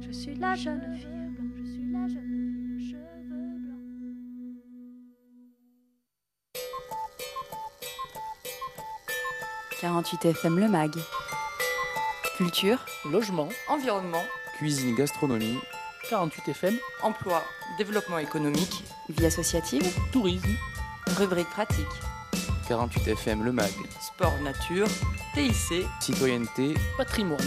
je suis la jeune fille blanche, je suis la jeune fille aux cheveux blancs. « 48 FM Le Mag. Culture, Logement, environnement, cuisine, gastronomie, 48 FM, emploi, développement économique, vie associative, tourisme, rubrique pratique, 48 FM Le Mag, sport nature, TIC, citoyenneté, patrimoine.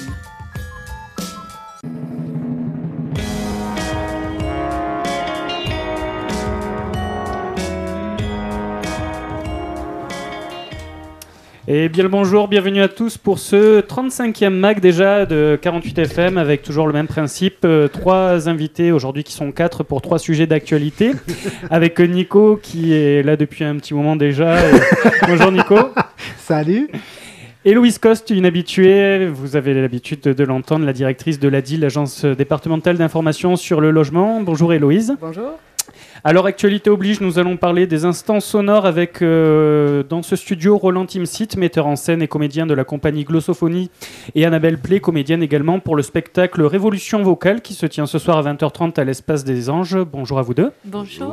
Et bien le bonjour, bienvenue à tous pour ce 35e MAG déjà de 48 FM avec toujours le même principe. 3 invités aujourd'hui qui sont 4 pour 3 sujets d'actualité. Avec Nico qui est là depuis un petit moment déjà. Bonjour Nico. Salut. Et Louise Coste, une habituée, vous avez l'habitude de l'entendre, la directrice de l'ADIL, l'Agence départementale d'information sur le logement. Bonjour Héloïse. Bonjour. Alors, actualité oblige, nous allons parler des instants sonores avec, dans ce studio, Roland Timsit, metteur en scène et comédien de la compagnie Glossophonie, et Annabelle Play, comédienne également pour le spectacle Révolution vocale qui se tient ce soir à 20h30 à l'Espace des Anges. Bonjour à vous deux. Bonjour.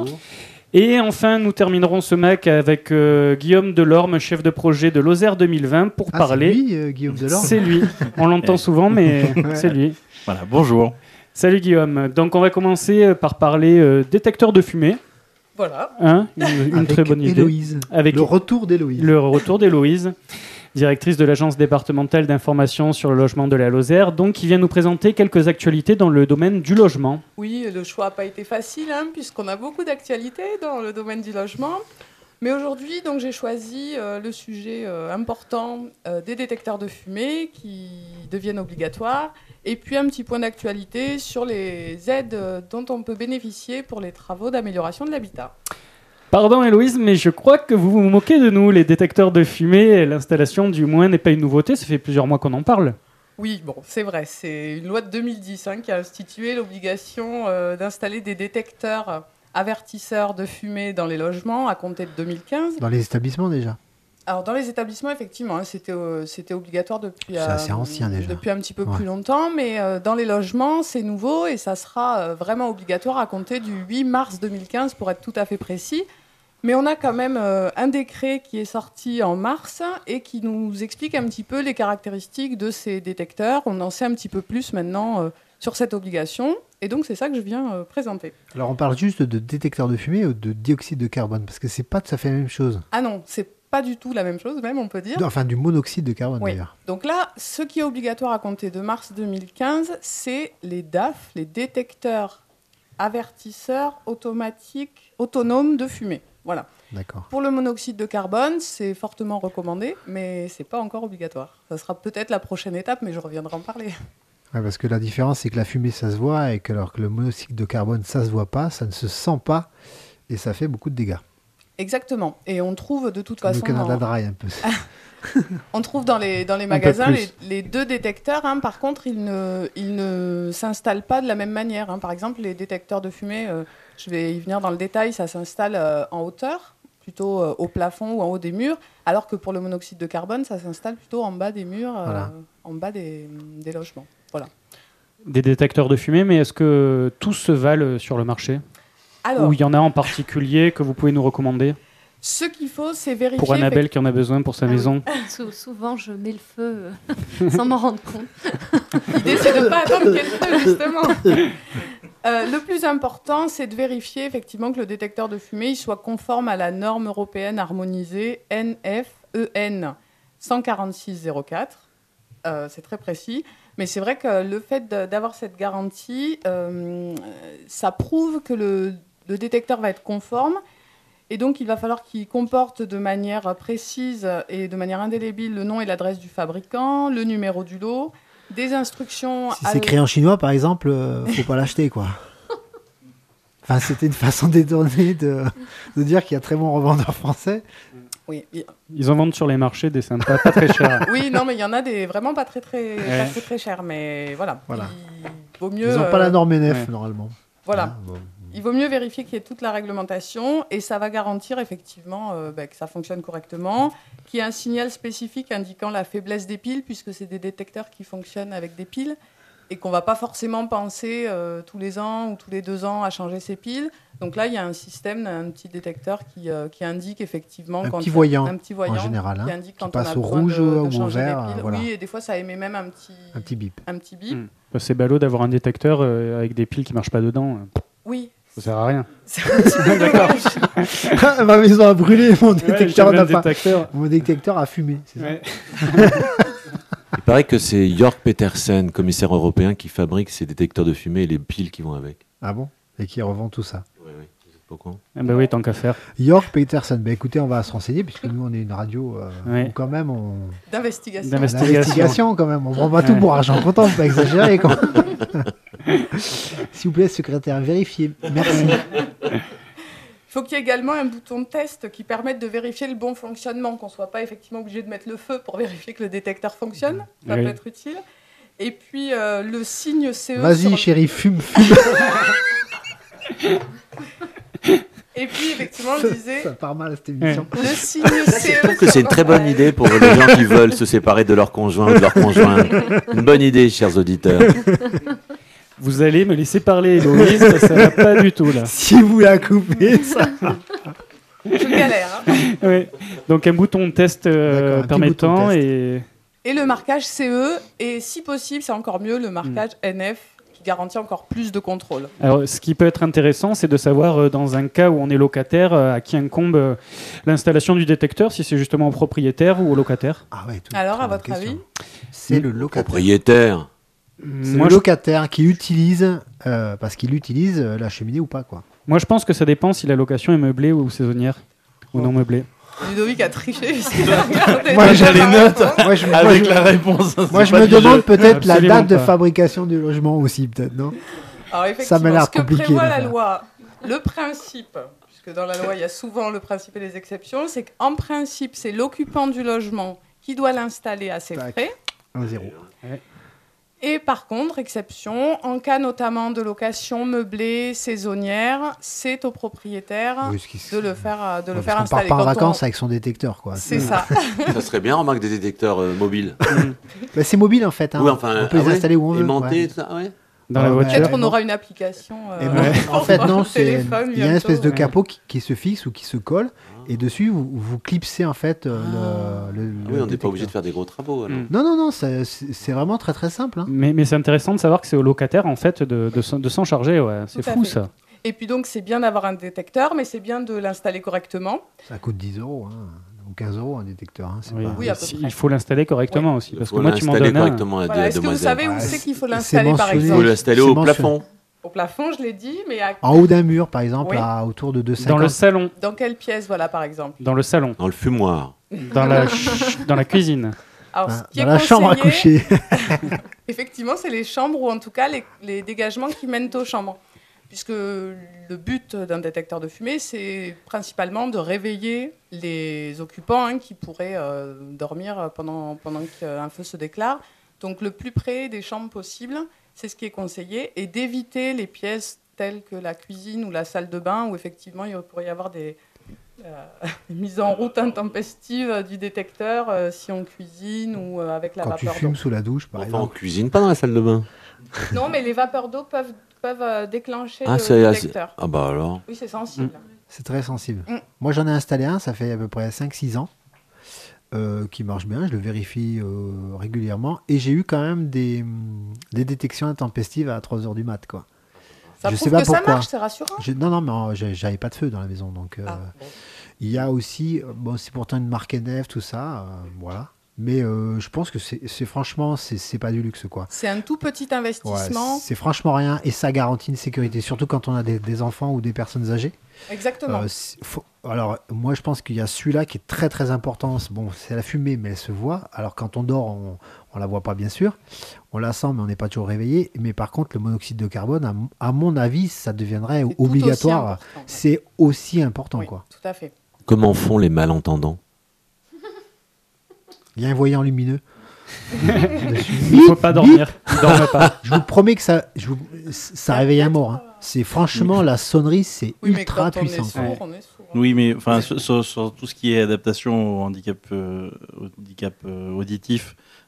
Et enfin, nous terminerons ce MAC avec Guillaume Delorme, chef de projet de Lozère 2020, pour parler... C'est lui, Guillaume Delorme. C'est lui. On l'entend souvent, mais c'est lui. Voilà, bonjour. Salut Guillaume. Donc on va commencer par parler détecteur de fumée. Voilà. Hein, une très bonne idée. Héloïse. Avec le retour d'Héloïse. Le retour d'Héloïse, directrice de l'Agence départementale d'information sur le logement de la Lozère, donc qui vient nous présenter quelques actualités dans le domaine du logement. Oui, le choix n'a pas été facile, puisqu'on a beaucoup d'actualités dans le domaine du logement. Mais aujourd'hui, donc, j'ai choisi le sujet important des détecteurs de fumée qui deviennent obligatoires. Et puis un petit point d'actualité sur les aides dont on peut bénéficier pour les travaux d'amélioration de l'habitat. Pardon Héloïse, mais je crois que vous vous moquez de nous. Les détecteurs de fumée, l'installation du moins n'est pas une nouveauté, ça fait plusieurs mois qu'on en parle. Oui, bon, c'est vrai, c'est une loi de 2010 qui a institué l'obligation d'installer des détecteurs avertisseurs de fumée dans les logements à compter de 2015. Dans les établissements déjà. Alors, dans les établissements, effectivement, c'était obligatoire depuis, assez ancien, déjà. Depuis un petit peu plus longtemps, mais dans les logements, c'est nouveau et ça sera vraiment obligatoire à compter du 8 mars 2015 pour être tout à fait précis. Mais on a quand même un décret qui est sorti en mars et qui nous explique un petit peu les caractéristiques de ces détecteurs. On en sait un petit peu plus maintenant sur cette obligation et donc c'est ça que je viens présenter. Alors, on parle juste de détecteur de fumée ou de dioxyde de carbone parce que c'est pas tout à fait la même chose. Ah non, c'est pas du tout la même chose, même, on peut dire. Enfin, du monoxyde de carbone, oui. D'ailleurs. Donc là, ce qui est obligatoire à compter de mars 2015, c'est les DAF, les détecteurs avertisseurs automatiques autonomes de fumée. Voilà. D'accord. Pour le monoxyde de carbone, c'est fortement recommandé, mais c'est pas encore obligatoire. Ça sera peut-être la prochaine étape, mais je reviendrai en parler. Ouais, parce que la différence, c'est que la fumée, ça se voit, et que, alors que le monoxyde de carbone, ça se voit pas, ça ne se sent pas, et ça fait beaucoup de dégâts. Exactement. Et on trouve de toute comme façon... le Canada Dry, un peu. On trouve dans les magasins les deux détecteurs. Par contre, ils ne s'installent pas de la même manière. Par exemple, les détecteurs de fumée, je vais y venir dans le détail, ça s'installe en hauteur, plutôt au plafond ou en haut des murs, alors que pour le monoxyde de carbone, ça s'installe plutôt en bas des murs, en bas des logements. Voilà. Des détecteurs de fumée, mais est-ce que tous se valent sur le marché ? Alors, ou il y en a en particulier que vous pouvez nous recommander ? Ce qu'il faut, c'est vérifier... Pour Annabelle qui en a besoin pour sa maison. Souvent, je mets le feu sans m'en rendre compte. L'idée, c'est de ne pas attendre qu'il y ait le feu, justement. Le plus important, c'est de vérifier effectivement que le détecteur de fumée il soit conforme à la norme européenne harmonisée NFEN 14604. C'est très précis. Mais c'est vrai que le fait d'avoir cette garantie, ça prouve que le détecteur va être conforme. Et donc, il va falloir qu'il comporte de manière précise et de manière indélébile le nom et l'adresse du fabricant, le numéro du lot, des instructions... Si c'est écrit en chinois, par exemple, faut pas l'acheter, quoi. Enfin, c'était une façon détournée de dire qu'il y a très bons revendeurs français. Oui. Ils en vendent sur les marchés des sympas, pas très chers. Oui, non, mais il y en a des vraiment pas très chers. Mais voilà. Il vaut mieux... Ils n'ont pas la norme NF, normalement. Voilà. Il vaut mieux vérifier qu'il y ait toute la réglementation et ça va garantir effectivement que ça fonctionne correctement, qu'il y ait un signal spécifique indiquant la faiblesse des piles, puisque c'est des détecteurs qui fonctionnent avec des piles. et qu'on ne va pas forcément penser tous les ans ou tous les 2 ans à changer ses piles. Donc là, il y a un système, un petit détecteur qui indique effectivement... Un petit voyant, en général, qui indique qui quand passe on a au besoin rouge de ou au changer les vert. piles. Voilà. Oui, et des fois, ça émet même un petit bip. bip. C'est ballot d'avoir un détecteur avec des piles qui marchent pas dedans. Oui. Ça sert à rien. C'est un petit peu dommage. Ma maison a brûlé, mon détecteur Ouais, n'a pas. Mon détecteur a fumé. C'est ça. Ouais. Il paraît que c'est Jörg Petersen, commissaire européen, qui fabrique ces détecteurs de fumée et les piles qui vont avec. Ah bon? Et qui revend tout ça. Oui, vous êtes pas au courant. Ah bah oui, tant qu'à faire. Jörg Petersen. Écoutez, on va se renseigner, puisque nous, on est une radio où quand même, D'investigation. D'investigation, quand même. On prend pas tout pour argent comptant, faut pas exagérer. Quand même. S'il vous plaît, secrétaire, vérifiez. Merci. Il faut qu'il y ait également un bouton de test qui permette de vérifier le bon fonctionnement, qu'on ne soit pas effectivement obligé de mettre le feu pour vérifier que le détecteur fonctionne. Ça peut être utile. Et puis le signe CE... Vas-y, chérie, fume. Et puis, effectivement, on disait... Ça part mal, cette émission. Le signe CE... Je trouve que c'est une très bonne idée pour les gens qui veulent se séparer de leur conjoint ou de leur conjointe. Une bonne idée, chers auditeurs. Vous allez me laisser parler, Héloïse, ça va pas du tout, là. Si vous la coupez, ça... Je galère. Hein. Ouais. Donc, un bouton de test permettant et le marquage CE, et si possible, c'est encore mieux, le marquage NF, qui garantit encore plus de contrôle. Alors, ce qui peut être intéressant, c'est de savoir, dans un cas où on est locataire, à qui incombe l'installation du détecteur, si c'est justement au propriétaire ou au locataire. Ah ouais, alors, à votre avis? C'est le locataire. Propriétaire. C'est le locataire qui utilise, parce qu'il utilise la cheminée ou pas, quoi. Moi, je pense que ça dépend si la location est meublée ou saisonnière, ou non meublée. Ludovic a triché. Moi, j'ai les notes avec la réponse. Moi, je me demande peut-être la date de fabrication du logement aussi, peut-être, non? Alors, effectivement, ça m'a l'air compliqué. Ce que prévoit la loi, le principe, puisque dans la loi, il y a souvent le principe et les exceptions, c'est qu'en principe, c'est l'occupant du logement qui doit l'installer à ses frais. 1-0. Ouais. Et par contre, exception, en cas notamment de location meublée, saisonnière, c'est au propriétaire de le faire installer. On part pas en vacances avec son détecteur, quoi. C'est ça. Ça serait bien, remarque, des détecteurs mobiles. C'est mobile, en fait. Hein. Oui, enfin, on peut les installer où on veut. Aimantés, tout ça, ouais. Dans la voiture. Peut-être on aura une application. En fait, non, il y a une espèce de bientôt. capot qui se fixe ou qui se colle. Et dessus, vous clipsez en fait le oui, on n'est pas obligé de faire des gros travaux. Alors. Non, c'est vraiment très très simple. Hein. Mais c'est intéressant de savoir que c'est au locataire en fait de s'en charger. Ouais. C'est fou ça. Et puis donc c'est bien d'avoir un détecteur, mais c'est bien de l'installer correctement. Ça coûte 10 €, hein, ou 15 € un détecteur. Hein, oui, pas... oui, à peu près. Il faut l'installer correctement aussi. Parce que moi, tu m'en l'installer donnes correctement à voilà. Est-ce que vous savez où c'est qu'il faut l'installer par exemple? Il faut l'installer au plafond. Au plafond, je l'ai dit, mais en haut d'un mur, par exemple, autour de 2,50. Dans le salon. Dans quelle pièce, voilà, par exemple? Dans le salon. Dans le fumoir. Dans la cuisine. Alors, dans la chambre à coucher. Effectivement, c'est les chambres ou en tout cas les dégagements qui mènent aux chambres. Puisque le but d'un détecteur de fumée, c'est principalement de réveiller les occupants qui pourraient dormir pendant qu'un feu se déclare. Donc le plus près des chambres possible, c'est ce qui est conseillé, et d'éviter les pièces telles que la cuisine ou la salle de bain, où effectivement il pourrait y avoir des mises en route intempestives du détecteur si on cuisine ou avec la vapeur d'eau. Quand tu fumes sous la douche, par exemple. On cuisine pas dans la salle de bain. Non, mais les vapeurs d'eau peuvent déclencher le détecteur. Ah bah alors. Oui, c'est sensible. C'est très sensible. Moi, j'en ai installé un, ça fait à peu près 5-6 ans. Qui marche bien, je le vérifie régulièrement, et j'ai eu quand même des détections intempestives à 3h du mat, quoi. Ça prouve que ça marche, c'est rassurant. Non, mais j'avais pas de feu dans la maison, donc bon. Il y a aussi, c'est pourtant une marque NF, tout ça, voilà. Mais je pense que c'est franchement, c'est pas du luxe, quoi. C'est un tout petit investissement. Ouais, c'est franchement rien, et ça garantit une sécurité, surtout quand on a des enfants ou des personnes âgées. Exactement. Alors, moi, je pense qu'il y a celui-là qui est très, très important. Bon, c'est la fumée, mais elle se voit. Alors, quand on dort, on la voit pas, bien sûr. On la sent, mais on n'est pas toujours réveillé. Mais par contre, le monoxyde de carbone, à mon avis, ça deviendrait obligatoire. C'est aussi important, oui, quoi. Tout à fait. Comment font les malentendants? Il y a un voyant lumineux. Il ne faut pas dormir. Ne dormez pas. Je vous promets que ça réveille un mort. Hein. C'est franchement, la sonnerie, c'est ultra puissant. On est sourd. Oui, mais sur tout ce qui est adaptation au handicap auditif,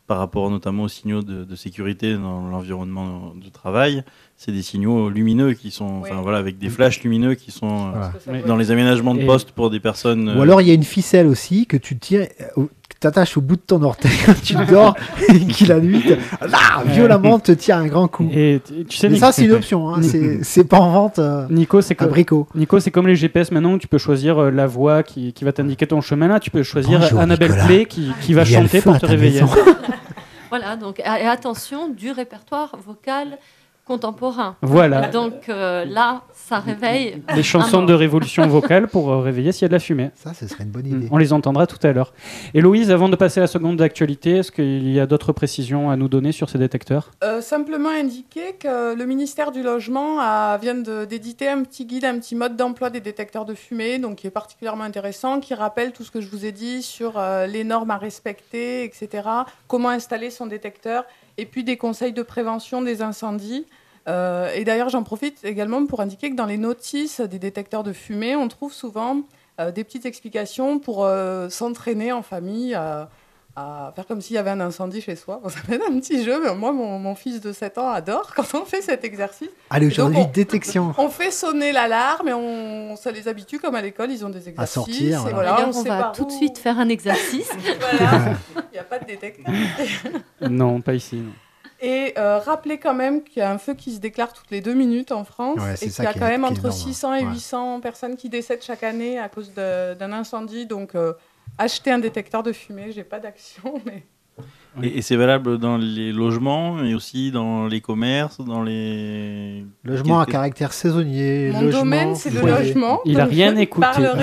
par rapport notamment aux signaux de sécurité dans l'environnement de travail, c'est des signaux lumineux qui sont, avec des flashs lumineux qui sont dans les aménagements de poste pour des personnes. Ou alors il y a une ficelle aussi que tu tiens, que t'attaches au bout de ton orteil quand tu dors et qui la nuit violemment te tire un grand coup. Et tu sais, mais ça c'est une option, hein. c'est pas en vente. Nico, c'est Brico. Nico, c'est comme les GPS maintenant où tu peux choisir la voix qui va t'indiquer ton chemin. Là, tu peux choisir Annabelle Play qui va chanter pour te réveiller. Voilà, donc et attention, du répertoire vocal contemporain. Voilà. Donc là, ça réveille. Les chansons de révolution vocale pour réveiller s'il y a de la fumée. Ça, ce serait une bonne idée. On les entendra tout à l'heure. Héloïse, avant de passer à la seconde d'actualité, est-ce qu'il y a d'autres précisions à nous donner sur ces détecteurs ? Simplement indiquer que le ministère du Logement vient d'éditer un petit guide, un petit mode d'emploi des détecteurs de fumée, donc qui est particulièrement intéressant, qui rappelle tout ce que je vous ai dit sur les normes à respecter, etc., comment installer son détecteur, et puis des conseils de prévention des incendies. Et d'ailleurs, j'en profite également pour indiquer que dans les notices des détecteurs de fumée, on trouve souvent des petites explications pour s'entraîner en famille à faire comme s'il y avait un incendie chez soi. Bon, ça fait un petit jeu, mais moi, mon fils de 7 ans adore quand on fait cet exercice. Allez, aujourd'hui, détection. On fait sonner l'alarme et ça les habitue, comme à l'école, ils ont des exercices. À sortir. Et voilà, on va tout de suite faire un exercice. Voilà, il n'y a pas de détecteur. Non, pas ici. Non. Et rappelez quand même qu'il y a un feu qui se déclare toutes les 2 minutes en France et qu'il y a quand même entre 600 et 800 personnes qui décèdent chaque année à cause d'un incendie. Donc, achetez un détecteur de fumée. J'ai pas d'action, mais... Et c'est valable dans les logements, mais aussi dans les commerces, dans les... Logements à caractère saisonnier. Mon domaine, c'est le logement. Il n'a rien écouté.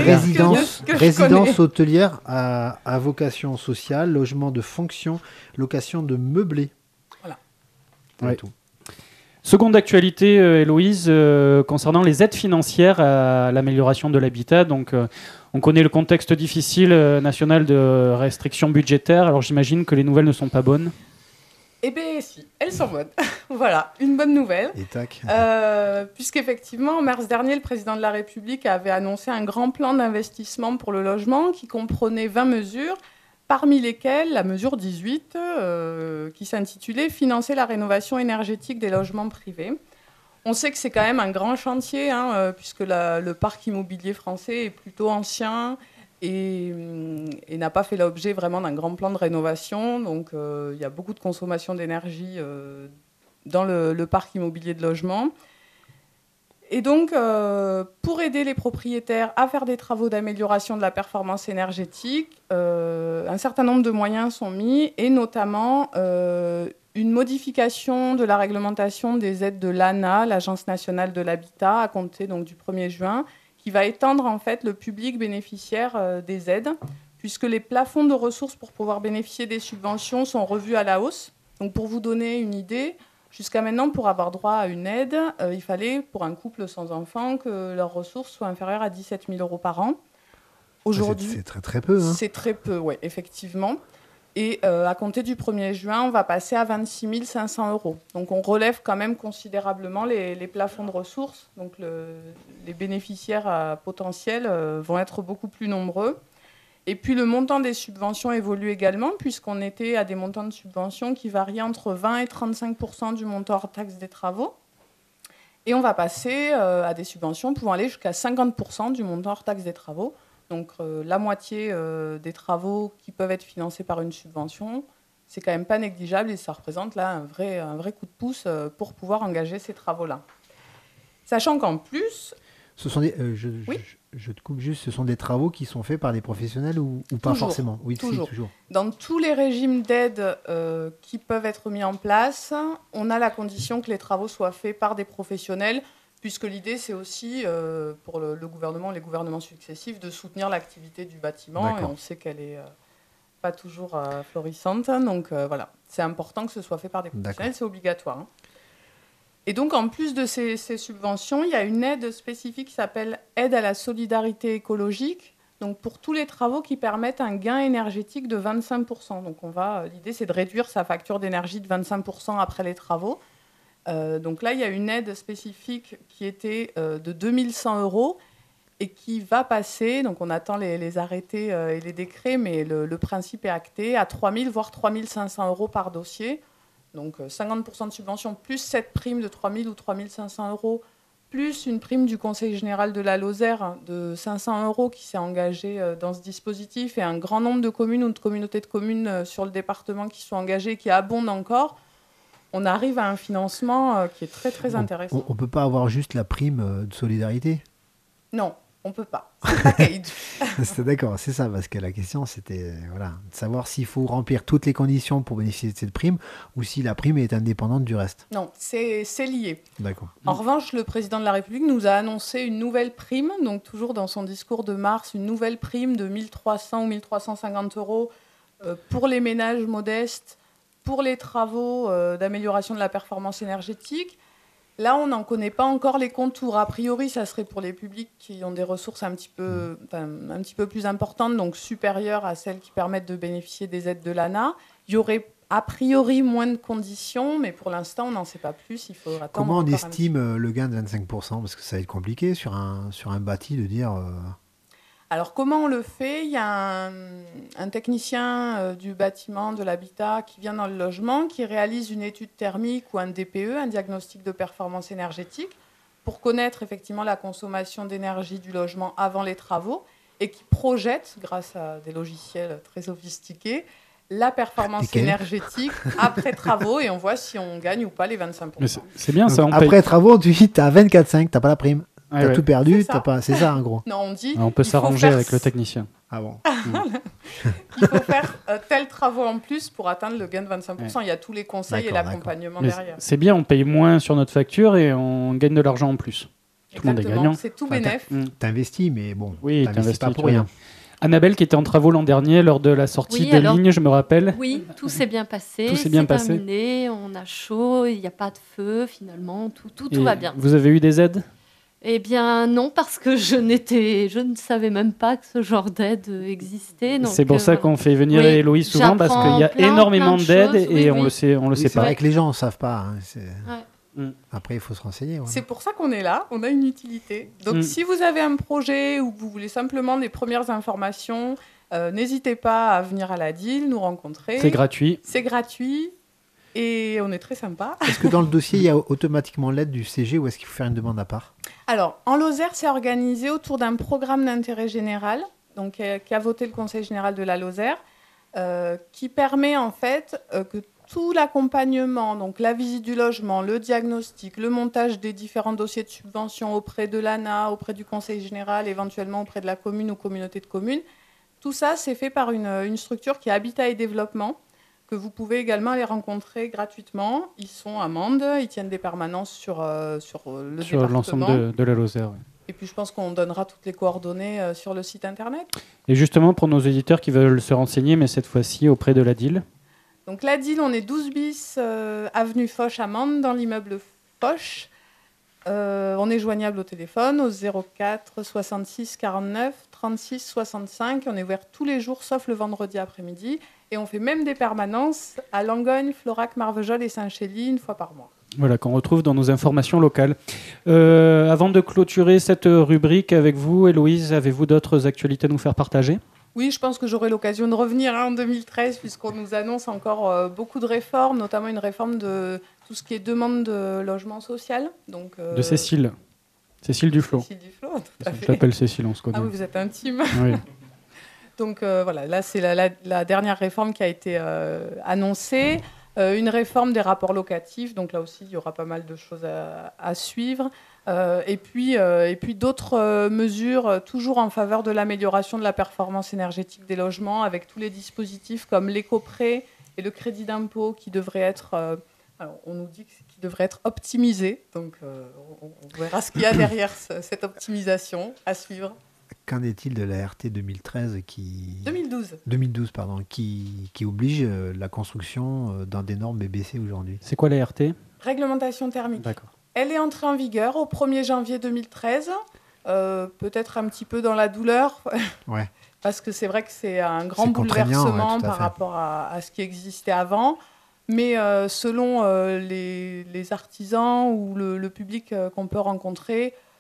Résidence hôtelière à vocation sociale, logement de fonction, location de meublé. Ouais. Tout. Seconde actualité, Héloïse, concernant les aides financières à l'amélioration de l'habitat. Donc, on connaît le contexte difficile national de restrictions budgétaires. Alors, j'imagine que les nouvelles ne sont pas bonnes. Eh bien, si, elles sont bonnes. Voilà, une bonne nouvelle. Et tac. Puisqu'effectivement, en mars dernier, le président de la République avait annoncé un grand plan d'investissement pour le logement qui comprenait 20 mesures. Parmi lesquelles la mesure 18, qui s'intitulait « Financer la rénovation énergétique des logements privés ». On sait que c'est quand même un grand chantier, puisque le parc immobilier français est plutôt ancien et n'a pas fait l'objet vraiment d'un grand plan de rénovation. Donc il y a beaucoup de consommation d'énergie dans le parc immobilier de logement. Et donc, pour aider les propriétaires à faire des travaux d'amélioration de la performance énergétique, un certain nombre de moyens sont mis, et notamment une modification de la réglementation des aides de l'ANA, l'Agence nationale de l'habitat, à compter donc, du 1er juin, qui va étendre en fait, le public bénéficiaire des aides, puisque les plafonds de ressources pour pouvoir bénéficier des subventions sont revus à la hausse. Donc, pour vous donner une idée... Jusqu'à maintenant, pour avoir droit à une aide, il fallait, pour un couple sans enfant, que leurs ressources soient inférieures à 17 000 euros par an. Aujourd'hui, c'est très très peu. C'est très peu, oui, effectivement. Et à compter du 1er juin, on va passer à 26 500 euros. Donc on relève quand même considérablement les plafonds de ressources. Donc les bénéficiaires potentiels vont être beaucoup plus nombreux. Et puis le montant des subventions évolue également, puisqu'on était à des montants de subventions qui variaient entre 20 et 35% du montant hors taxe des travaux. Et on va passer à des subventions pouvant aller jusqu'à 50% du montant hors taxe des travaux. Donc la moitié des travaux qui peuvent être financés par une subvention, c'est quand même pas négligeable et ça représente là un vrai coup de pouce pour pouvoir engager ces travaux-là. Sachant qu'en plus... Ce sont des, je te coupe juste, ce sont des travaux qui sont faits par des professionnels ou pas forcément? Oui, toujours. Toujours. Dans tous les régimes d'aide qui peuvent être mis en place, on a la condition que les travaux soient faits par des professionnels, puisque l'idée, c'est aussi, pour le gouvernement, les gouvernements successifs, de soutenir l'activité du bâtiment. D'accord. Et on sait qu'elle n'est pas toujours florissante. Donc voilà, c'est important que ce soit fait par des professionnels, d'accord. C'est obligatoire. Hein. Et donc, en plus de ces subventions, il y a une aide spécifique qui s'appelle aide à la solidarité écologique, donc pour tous les travaux qui permettent un gain énergétique de 25%. Donc, l'idée, c'est de réduire sa facture d'énergie de 25% après les travaux. Donc là, il y a une aide spécifique qui était de 2100 €. et qui va passer, donc on attend les arrêtés et les décrets, mais le principe est acté, à 3 000 voire 3 500 euros par dossier. Donc 50% de subvention plus cette prime de 3 000 ou 3 500 euros, plus une prime du Conseil général de la Lozère de 500 euros qui s'est engagé dans ce dispositif, et un grand nombre de communes ou de communautés de communes sur le département qui sont engagées et qui abondent encore. On arrive à un financement qui est très très intéressant. On ne peut pas avoir juste la prime de solidarité? Non, on ne peut pas. C'est un package. C'était d'accord, c'est ça, parce que la question c'était de savoir s'il faut remplir toutes les conditions pour bénéficier de cette prime ou si la prime est indépendante du reste. Non, c'est lié. D'accord. En revanche, le président de la République nous a annoncé une nouvelle prime, donc toujours dans son discours de mars, une nouvelle prime de 1 300 ou 1 350 euros pour les ménages modestes, pour les travaux d'amélioration de la performance énergétique. Là, on n'en connaît pas encore les contours. A priori, ça serait pour les publics qui ont des ressources un petit peu plus importantes, donc supérieures à celles qui permettent de bénéficier des aides de l'ANA. Il y aurait a priori moins de conditions, mais pour l'instant, on n'en sait pas plus. Il faudra attendre. Comment on estime le gain de 25%? Parce que ça va être compliqué sur un bâti de dire... Alors, comment on le fait? Il y a un technicien du bâtiment, de l'habitat, qui vient dans le logement, qui réalise une étude thermique ou un DPE, un diagnostic de performance énergétique, pour connaître effectivement la consommation d'énergie du logement avant les travaux, et qui projette, grâce à des logiciels très sophistiqués, la performance énergétique après travaux, et on voit si on gagne ou pas les 25%. Mais c'est bien ça. Après travaux, tu dis, tu as 24,5, tu n'as pas la prime. T'as tout perdu, c'est ça en gros. Non, on dit. On peut s'arranger avec le technicien. Ah bon. Il faut faire tels travaux en plus pour atteindre le gain de 25%. Ouais. Il y a tous les conseils et l'accompagnement derrière. C'est bien, on paye moins sur notre facture et on gagne de l'argent en plus. Tout le monde est gagnant. C'est tout bénef. T'investis, mais bon. Oui, t'investis pas pour rien. Annabelle, qui était en travaux l'an dernier lors de la sortie de ligne, je me rappelle. Oui, tout s'est bien passé. Tout s'est bien passé. Terminé, on a chaud, il n'y a pas de feu finalement, tout va bien. Vous avez eu des aides ? Eh bien non, parce que je ne savais même pas que ce genre d'aide existait. C'est pour ça qu'on fait venir Héloïse souvent, parce qu'il y a énormément d'aides et on le sait pas. C'est vrai que les gens ne savent pas. Après, il faut se renseigner. C'est pour ça qu'on est là, on a une utilité. Donc si vous avez un projet ou que vous voulez simplement des premières informations, n'hésitez pas à venir à la DIL, nous rencontrer. C'est gratuit. C'est gratuit. Et on est très sympa. Est-ce que dans le dossier, il y a automatiquement l'aide du CG ou est-ce qu'il faut faire une demande à part? Alors, en Lozère, c'est organisé autour d'un programme d'intérêt général, donc qu'a voté le Conseil général de la Lozère, qui permet en fait que tout l'accompagnement, donc la visite du logement, le diagnostic, le montage des différents dossiers de subvention auprès de l'ANA, auprès du Conseil général, éventuellement auprès de la commune ou communauté de communes, tout ça, c'est fait par une structure qui est Habitat et Développement, que vous pouvez également aller rencontrer gratuitement. Ils sont à Mende, ils tiennent des permanences sur le département. Sur l'ensemble de la Lozère, oui. Et puis je pense qu'on donnera toutes les coordonnées sur le site internet. Et justement, pour nos éditeurs qui veulent se renseigner, mais cette fois-ci auprès de la DIL. Donc la DIL, on est 12 bis avenue Foch à Mende, dans l'immeuble Foch. On est joignable au téléphone au 04 66 49 36 65. On est ouvert tous les jours, sauf le vendredi après-midi. Et on fait même des permanences à Langogne, Florac, Marvejols et Saint-Chély une fois par mois. Voilà, qu'on retrouve dans nos informations locales. Avant de clôturer cette rubrique avec vous, Héloïse, avez-vous d'autres actualités à nous faire partager ? Oui, je pense que j'aurai l'occasion de revenir en 2013, puisqu'on nous annonce encore beaucoup de réformes, notamment une réforme de tout ce qui est demande de logement social. Donc, de Cécile. Cécile Duflot. Cécile Duflot, tout à fait. Je l'appelle Cécile, on se connaît. Ah oui, vous êtes intime. Oui. Donc voilà, là c'est la dernière réforme qui a été annoncée. Une réforme des rapports locatifs, donc là aussi il y aura pas mal de choses à suivre. Et puis d'autres mesures toujours en faveur de l'amélioration de la performance énergétique des logements, avec tous les dispositifs comme l'éco-prêt et le crédit d'impôt qui devraient être... alors on nous dit qu'ils devraient être optimisés, donc on verra ce qu'il y a derrière cette optimisation à suivre. Qu'en est-il de la RT 2013 2012, pardon, qui oblige la construction dans des normes BBC aujourd'hui? C'est quoi la RT? Réglementation thermique. D'accord. Elle est entrée en vigueur au 1er janvier 2013, peut-être un petit peu dans la douleur, ouais. Parce que c'est vrai que c'est un grand bouleversement par rapport à ce qui existait avant. Mais selon les artisans ou le public qu'on peut rencontrer,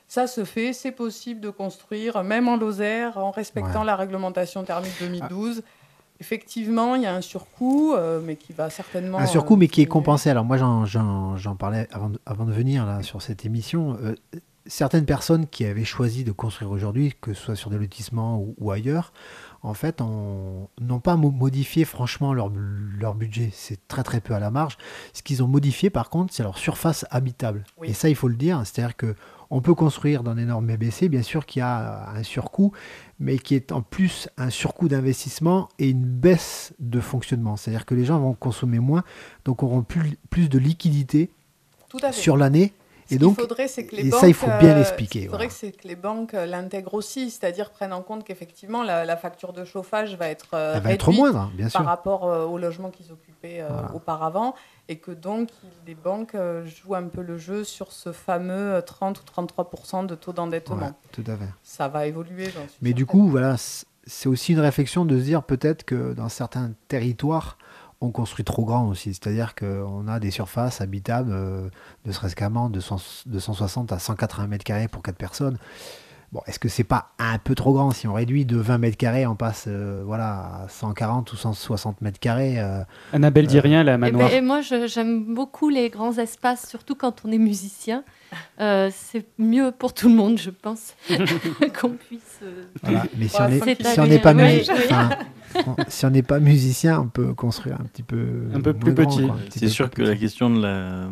Ça se fait, c'est possible de construire, même en Lozère, en respectant la réglementation thermique 2012. Effectivement, il y a un surcoût, mais qui va certainement... Un surcoût, mais qui est compensé. Alors moi, j'en parlais avant de venir là, sur cette émission. Certaines personnes qui avaient choisi de construire aujourd'hui, que ce soit sur des lotissements ou ailleurs, en fait, n'ont pas modifié franchement leur budget. C'est très très peu à la marge. Ce qu'ils ont modifié, par contre, c'est leur surface habitable. Oui. Et ça, il faut le dire. C'est-à-dire qu'on peut construire dans des normes BBC, bien sûr qu'il y a un surcoût, mais qui est en plus un surcoût d'investissement et une baisse de fonctionnement. C'est-à-dire que les gens vont consommer moins, donc auront plus de liquidité sur l'année. Et donc, c'est que les banques, ça, il faut bien l'expliquer. Il faudrait que les banques l'intègrent aussi, c'est-à-dire prennent en compte qu'effectivement, la facture de chauffage va être réduite moindre, bien sûr, par rapport au logement qu'ils occupaient auparavant, et que donc les banques jouent un peu le jeu sur ce fameux 30 ou 33% de taux d'endettement. Ouais, tout à fait. Ça va évoluer, j'en suis Mais du coup, voilà, c'est aussi une réflexion de se dire peut-être que dans certains territoires, on construit trop grand aussi, c'est-à-dire qu'on a des surfaces habitables, ne serait-ce qu'à Mans, de 160 à 180 mètres carrés pour 4 personnes. Bon, est-ce que c'est pas un peu trop grand si on réduit de 20 mètres carrés, on passe à 140 ou 160 mètres carrés Annabelle dit rien, la manoir. Et moi, j'aime beaucoup les grands espaces, surtout quand on est musicien. C'est mieux pour tout le monde, je pense, qu'on puisse... Voilà. Mais si on n'est pas musicien... Si on n'est pas musicien, on peut construire un peu plus petit. C'est sûr que la question de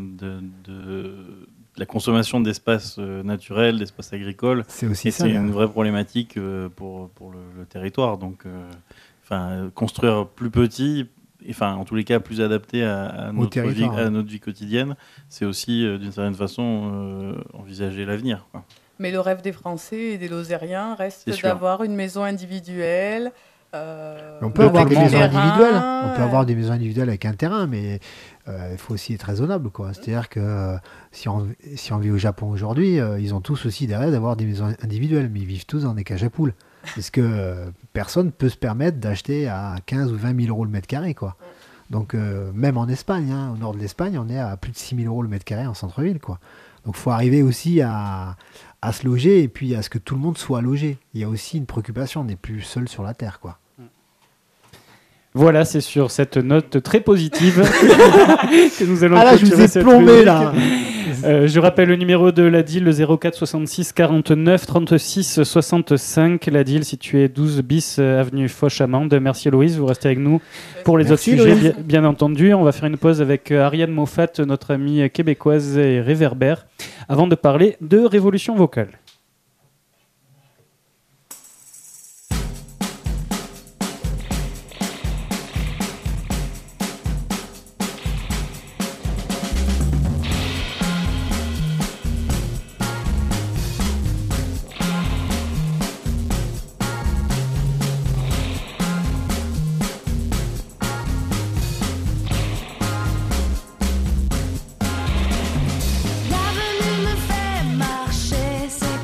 la consommation d'espaces naturels, d'espaces agricoles, c'est une vraie problématique pour le territoire. Donc, construire plus petit, en tous les cas plus adapté à notre vie quotidienne, c'est aussi d'une certaine façon envisager l'avenir, quoi. Mais le rêve des Français et des Lozériens reste d'avoir une maison individuelle. On peut avoir des maisons individuelles. On peut avoir des maisons individuelles avec un terrain, mais il faut aussi être raisonnable, quoi. C'est-à-dire que si on vit au Japon aujourd'hui, ils ont tous aussi derrière d'avoir des maisons individuelles, mais ils vivent tous dans des cages à poules. Parce que personne ne peut se permettre d'acheter à 15 ou 20 000 euros le mètre carré, quoi. Donc même en Espagne, au nord de l'Espagne, on est à plus de 6 000 euros le mètre carré en centre-ville, quoi. Donc il faut arriver aussi à se loger et puis à ce que tout le monde soit logé. Il y a aussi une préoccupation, on n'est plus seul sur la terre, quoi. Voilà, c'est sur cette note très positive que nous allons clôturer cette rubrique. Là. Je rappelle le numéro de la DIL, le 04 66 49 36 65. La DIL située 12 bis avenue Foch-Amande. Merci Héloïse, vous restez avec nous pour les autres sujets, bien entendu. On va faire une pause avec Ariane Moffat, notre amie québécoise et réverbère, avant de parler de révolution vocale. L'avenue me fait marcher, c'est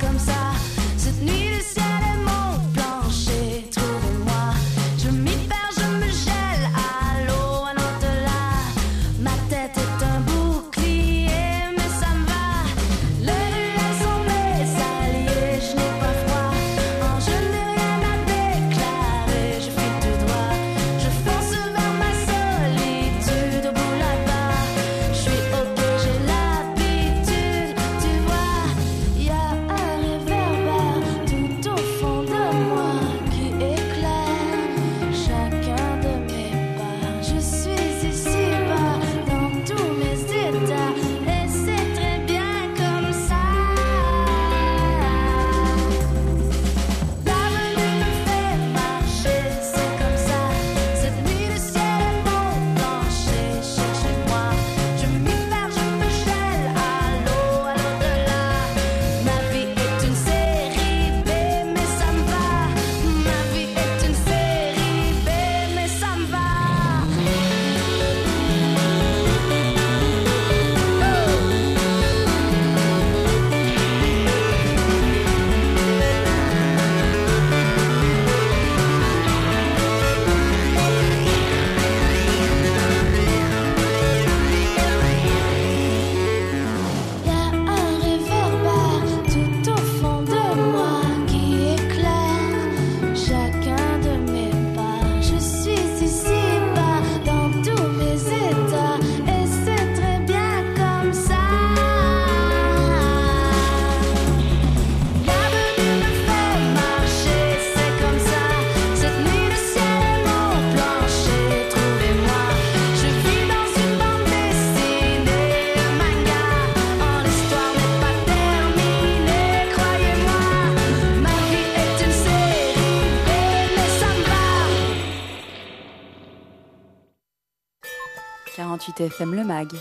48 FM Le Mag.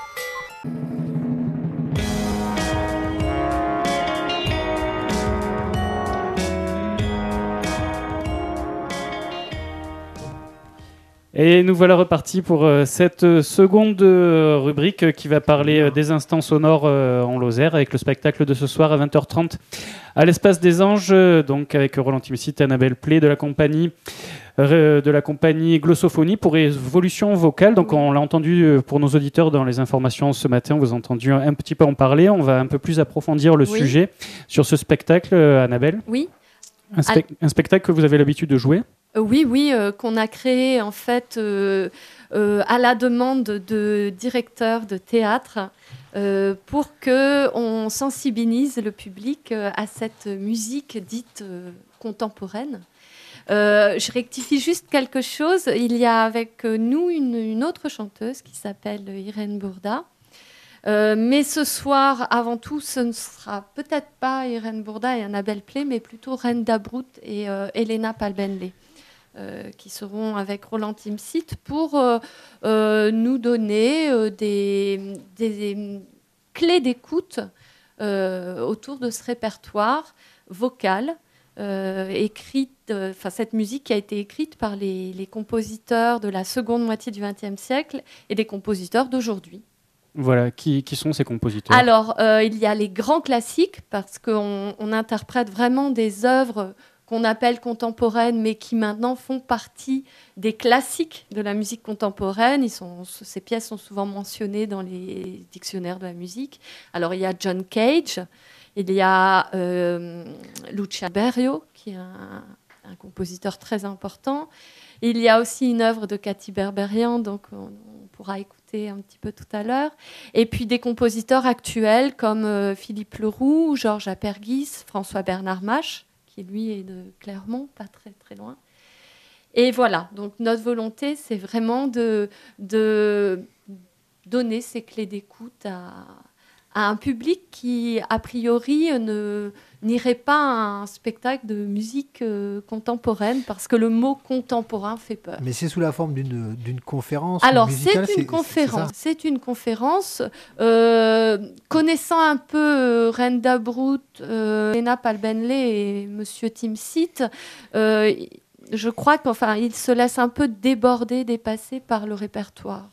Et nous voilà repartis pour cette seconde rubrique qui va parler des instants sonores en Lozère avec le spectacle de ce soir à 20h30 à l'Espace des Anges, donc avec Roland Timsit et Annabelle Play de la compagnie Glossophonie pour évolution vocale. Donc on l'a entendu pour nos auditeurs dans les informations ce matin, on vous a entendu un petit peu en parler. On va un peu plus approfondir le sujet sur ce spectacle, Annabelle. Oui. Un spectacle que vous avez l'habitude de jouer. Oui, qu'on a créé en fait à la demande de directeurs de théâtre pour qu'on sensibilise le public à cette musique dite contemporaine. Je rectifie juste quelque chose. Il y a avec nous une autre chanteuse qui s'appelle Irène Bourda. Mais ce soir, avant tout, ce ne sera peut-être pas Irène Bourda et Annabelle Play, mais plutôt Reine Dabrout et Elena Palbenley. Qui seront avec Roland Timsit pour nous donner des clés d'écoute autour de ce répertoire vocal écrite, cette musique qui a été écrite par les compositeurs de la seconde moitié du XXe siècle et des compositeurs d'aujourd'hui. Voilà, qui sont ces compositeurs ? Alors, il y a les grands classiques, parce qu'on interprète vraiment des œuvres qu'on appelle contemporaines, mais qui maintenant font partie des classiques de la musique contemporaine. Ces pièces sont souvent mentionnées dans les dictionnaires de la musique. Alors, il y a John Cage, il y a Luciano Berio, qui est un compositeur très important. Il y a aussi une œuvre de Katy Berberian, donc on pourra écouter un petit peu tout à l'heure. Et puis des compositeurs actuels comme Philippe Leroux, Georges Apergis, François-Bernard Mache, qui lui est de Clermont, pas très très loin. Et voilà, donc notre volonté, c'est vraiment de donner ces clés d'écoute à un public qui, a priori, n'irait pas à un spectacle de musique contemporaine, parce que le mot contemporain fait peur. Mais c'est sous la forme d'une conférence musicale. Alors, c'est une conférence. Connaissant un peu Reine Dabrout, Elena Palbenley et Monsieur Timsit, je crois qu'il se laisse un peu déborder, dépasser par le répertoire,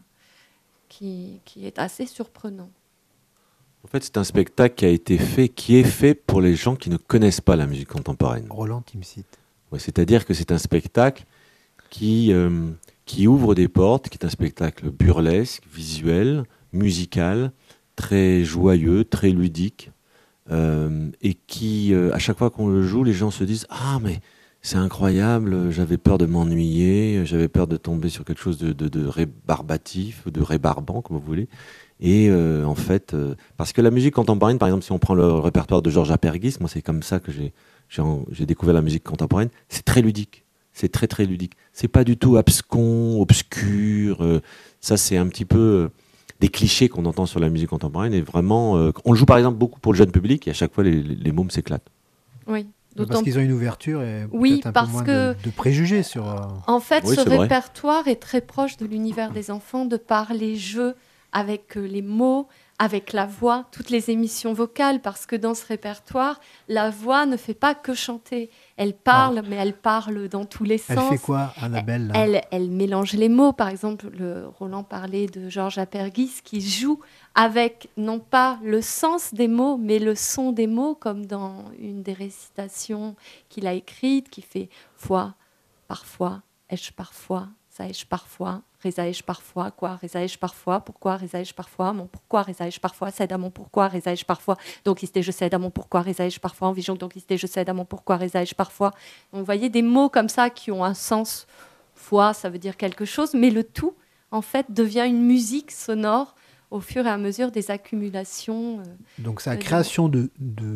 qui est assez surprenant. En fait, c'est un spectacle qui est fait pour les gens qui ne connaissent pas la musique contemporaine. Roland Timsit. Ouais, c'est-à-dire que c'est un spectacle qui ouvre des portes, qui est un spectacle burlesque, visuel, musical, très joyeux, très ludique, et qui, à chaque fois qu'on le joue, les gens se disent « Ah, mais c'est incroyable, j'avais peur de m'ennuyer, j'avais peur de tomber sur quelque chose de rébarbatif, de rébarbant, comme vous voulez. » Et en fait, parce que la musique contemporaine, par exemple, si on prend le répertoire de Georges Apergis, moi c'est comme ça que j'ai découvert la musique contemporaine, c'est très ludique, c'est très très ludique. C'est pas du tout abscon, obscur, ça c'est un petit peu des clichés qu'on entend sur la musique contemporaine, et vraiment, on le joue par exemple beaucoup pour le jeune public, et à chaque fois les mômes s'éclatent. Oui. Parce qu'ils ont une ouverture et oui, peut-être un peu moins de préjugés sur... En fait, ce répertoire est très proche de l'univers des enfants de par les jeux avec les mots, avec la voix, toutes les émissions vocales, parce que dans ce répertoire, la voix ne fait pas que chanter. Elle parle, mais elle parle dans tous les sens. Elle fait quoi, Annabelle elle mélange les mots. Par exemple, Roland parlait de Georges Apergis qui joue avec non pas le sens des mots, mais le son des mots, comme dans une des récitations qu'il a écrites, qui fait « foi, parfois, ai-je parfois, sache parfois ». Résaïche parfois, quoi, résaïche parfois, pourquoi, résaïche parfois, mon pourquoi, résaïche parfois, cède à mon pourquoi, résaïche parfois, donc il je cède à mon pourquoi, résaïche parfois, en vision, donc il je cède à mon pourquoi, résaïche parfois. Donc vous voyez des mots comme ça qui ont un sens, foi, ça veut dire quelque chose, mais le tout, en fait, devient une musique sonore au fur et à mesure des accumulations. Donc c'est la création de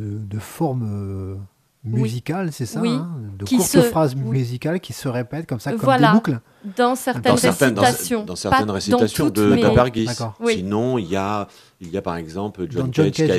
formes musicales, c'est ça, oui. De courtes phrases musicales qui se rêpent comme ça, comme des boucles. Dans certaines récitations. Dans certaines récitations d'Apergis. Oui. Sinon, il y a par exemple John Cage qui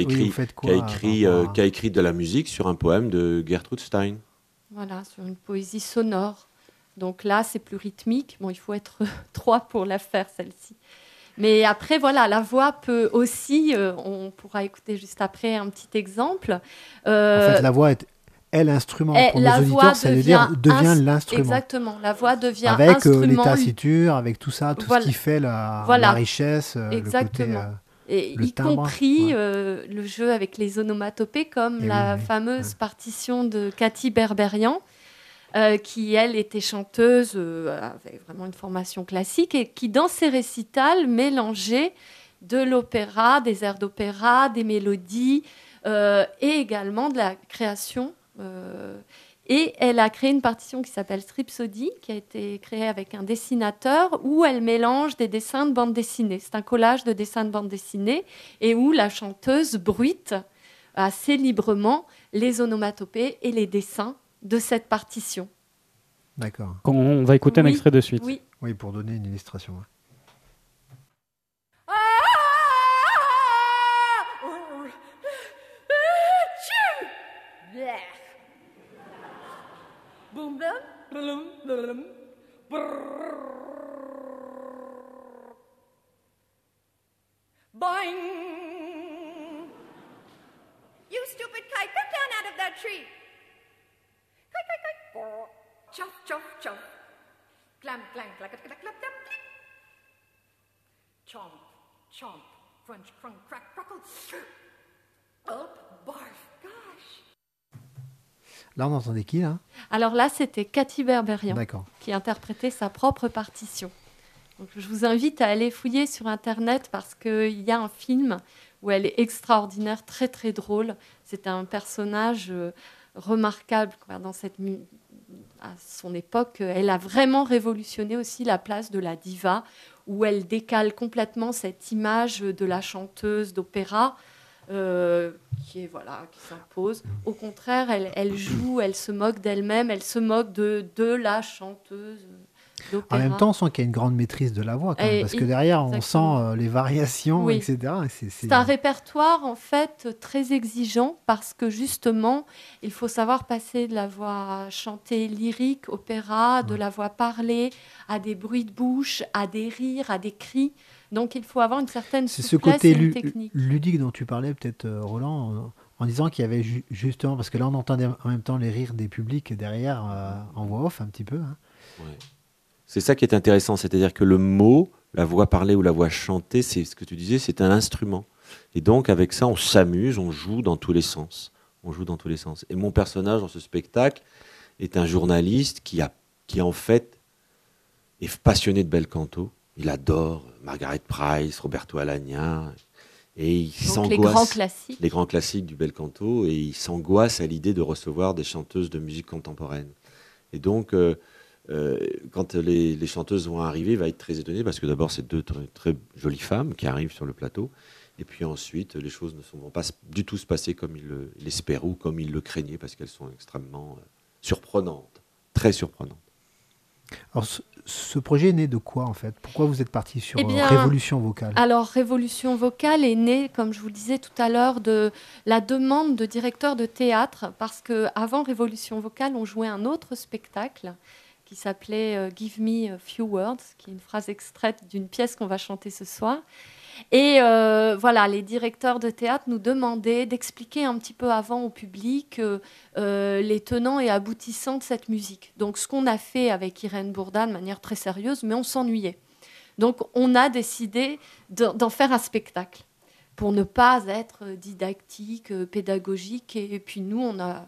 a écrit de la musique sur un poème de Gertrude Stein. Voilà, sur une poésie sonore. Donc là, c'est plus rythmique. Bon, il faut être 3 pour la faire, celle-ci. Mais après, voilà, la voix peut aussi, on pourra écouter juste après un petit exemple. En fait, la voix est l'instrument. Pour nos auditeurs, ça veut dire devient l'instrument. Exactement, la voix devient avec instrument. Avec les tassitures, avec tout ça, tout ce qui fait la richesse, exactement. le côté... Et y compris le jeu avec les onomatopées, comme la fameuse partition de Cathy Berberian, qui, elle, était chanteuse avec vraiment une formation classique et qui, dans ses récitals, mélangeait de l'opéra, des airs d'opéra, des mélodies et également de la création. Et elle a créé une partition qui s'appelle Stripsody, qui a été créée avec un dessinateur, où elle mélange des dessins de bande dessinée. C'est un collage de dessins de bande dessinée, et où la chanteuse bruite assez librement les onomatopées et les dessins de cette partition. D'accord. On va écouter un extrait de suite. Oui, pour donner une illustration. Boom, boom, boom, boom, boing! You stupid kite, come down out of that tree! Kite, kite, kite! Chuff, chuff, chuff! Clam, clang, clack, clack, clack, clap, click! Chomp, chomp, crunch, crunk, crack, crackle! Up, barf, gosh! Là, on entendait qui, là ? Alors là, c'était Cathy Berberian qui interprétait sa propre partition. Donc, je vous invite à aller fouiller sur Internet parce qu'il y a un film où elle est extraordinaire, très très drôle. C'est un personnage remarquable dans à son époque. Elle a vraiment révolutionné aussi la place de la diva, où elle décale complètement cette image de la chanteuse d'opéra qui s'impose. Au contraire, elle joue, elle se moque d'elle-même, elle se moque de la chanteuse d'opéra. En même temps, on sent qu'il y a une grande maîtrise de la voix, quand même, parce que derrière, on sent les variations, etc. C'est un répertoire, en fait, très exigeant, parce que, justement, il faut savoir passer de la voix chantée lyrique, opéra, de la voix parlée, à des bruits de bouche, à des rires, à des cris. Donc, il faut avoir une certaine souplesse. C'est ce côté technique. ludique dont tu parlais, peut-être, Roland, en disant qu'il y avait justement... Parce que là, on entendait en même temps les rires des publics derrière, en voix off, un petit peu. Hein. Ouais. C'est ça qui est intéressant, c'est-à-dire que le mot, la voix parlée ou la voix chantée, c'est ce que tu disais, c'est un instrument. Et donc, avec ça, on s'amuse, on joue dans tous les sens. On joue dans tous les sens. Et mon personnage dans ce spectacle est un journaliste qui en fait, est passionné de bel canto. Il adore Margaret Price, Roberto Alagna, et il s'angoisse. Les grands classiques du bel canto, et il s'angoisse à l'idée de recevoir des chanteuses de musique contemporaine. Et donc, quand les chanteuses vont arriver, il va être très étonné, parce que d'abord, c'est deux très, très jolies femmes qui arrivent sur le plateau, et puis ensuite, les choses ne vont pas du tout se passer comme il l'espérait ou comme il le craignait, parce qu'elles sont extrêmement surprenantes, très surprenantes. Alors, ce projet est né de quoi, en fait ? Pourquoi vous êtes parti sur Révolution Vocale ? Alors, Révolution Vocale est née, comme je vous le disais tout à l'heure, de la demande de directeurs de théâtre, parce qu'avant Révolution Vocale, on jouait un autre spectacle qui s'appelait « Give me a few words », qui est une phrase extraite d'une pièce qu'on va chanter ce soir. Et voilà, les directeurs de théâtre nous demandaient d'expliquer un petit peu avant au public les tenants et aboutissants de cette musique. Donc, ce qu'on a fait avec Irène Bourda de manière très sérieuse, mais on s'ennuyait. Donc, on a décidé d'en faire un spectacle pour ne pas être didactique, pédagogique. Et puis, nous,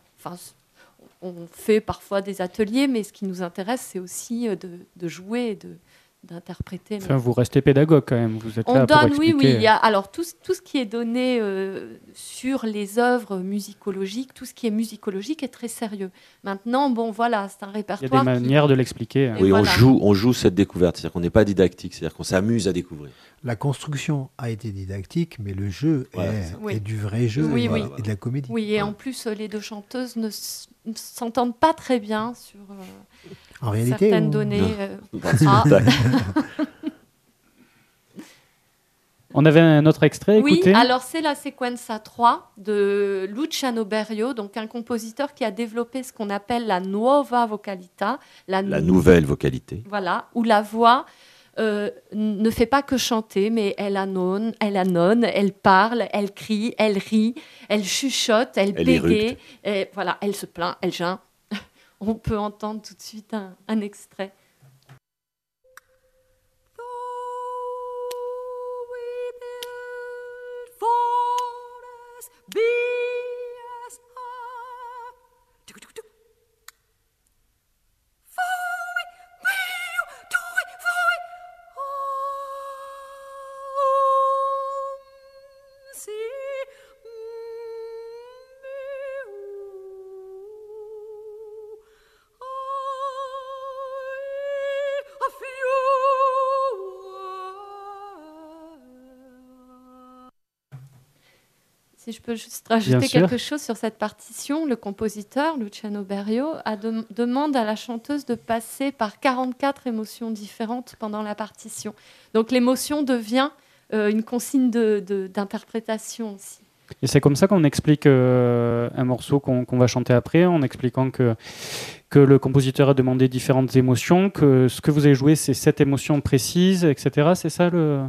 on fait parfois des ateliers, mais ce qui nous intéresse, c'est aussi de jouer et d'interpréter. Enfin, vous restez pédagogue quand même, vous êtes là pour expliquer. Oui. Il y a, alors, tout ce qui est donné sur les œuvres musicologiques, tout ce qui est musicologique est très sérieux. Maintenant, bon, voilà, c'est un répertoire. Il y a des manières de l'expliquer. Oui, voilà. on joue cette découverte, c'est-à-dire qu'on n'est pas didactique, c'est-à-dire qu'on s'amuse à découvrir. La construction a été didactique, mais le jeu est du vrai jeu et de la comédie. Oui, et en plus, les deux chanteuses ne s'entendent pas très bien sur en réalité, certaines données. On avait un autre extrait, écoutez. Oui, alors c'est la Sequenza 3 de Luciano Berio, donc un compositeur qui a développé ce qu'on appelle la nuova vocalità. La nouvelle vocalité. Voilà, où la voix ne fait pas que chanter, mais elle annonce, elle parle, elle crie, elle rit, elle chuchote, elle bégaye. Et voilà, elle se plaint, elle geint. On peut entendre tout de suite un extrait. Si je peux juste rajouter quelque chose sur cette partition, le compositeur, Luciano Berio, demande à la chanteuse de passer par 44 émotions différentes pendant la partition. Donc l'émotion devient une consigne d'interprétation aussi. Et c'est comme ça qu'on explique un morceau qu'on va chanter après, en expliquant que le compositeur a demandé différentes émotions, que ce que vous avez joué, c'est 7 émotions précises, etc. C'est ça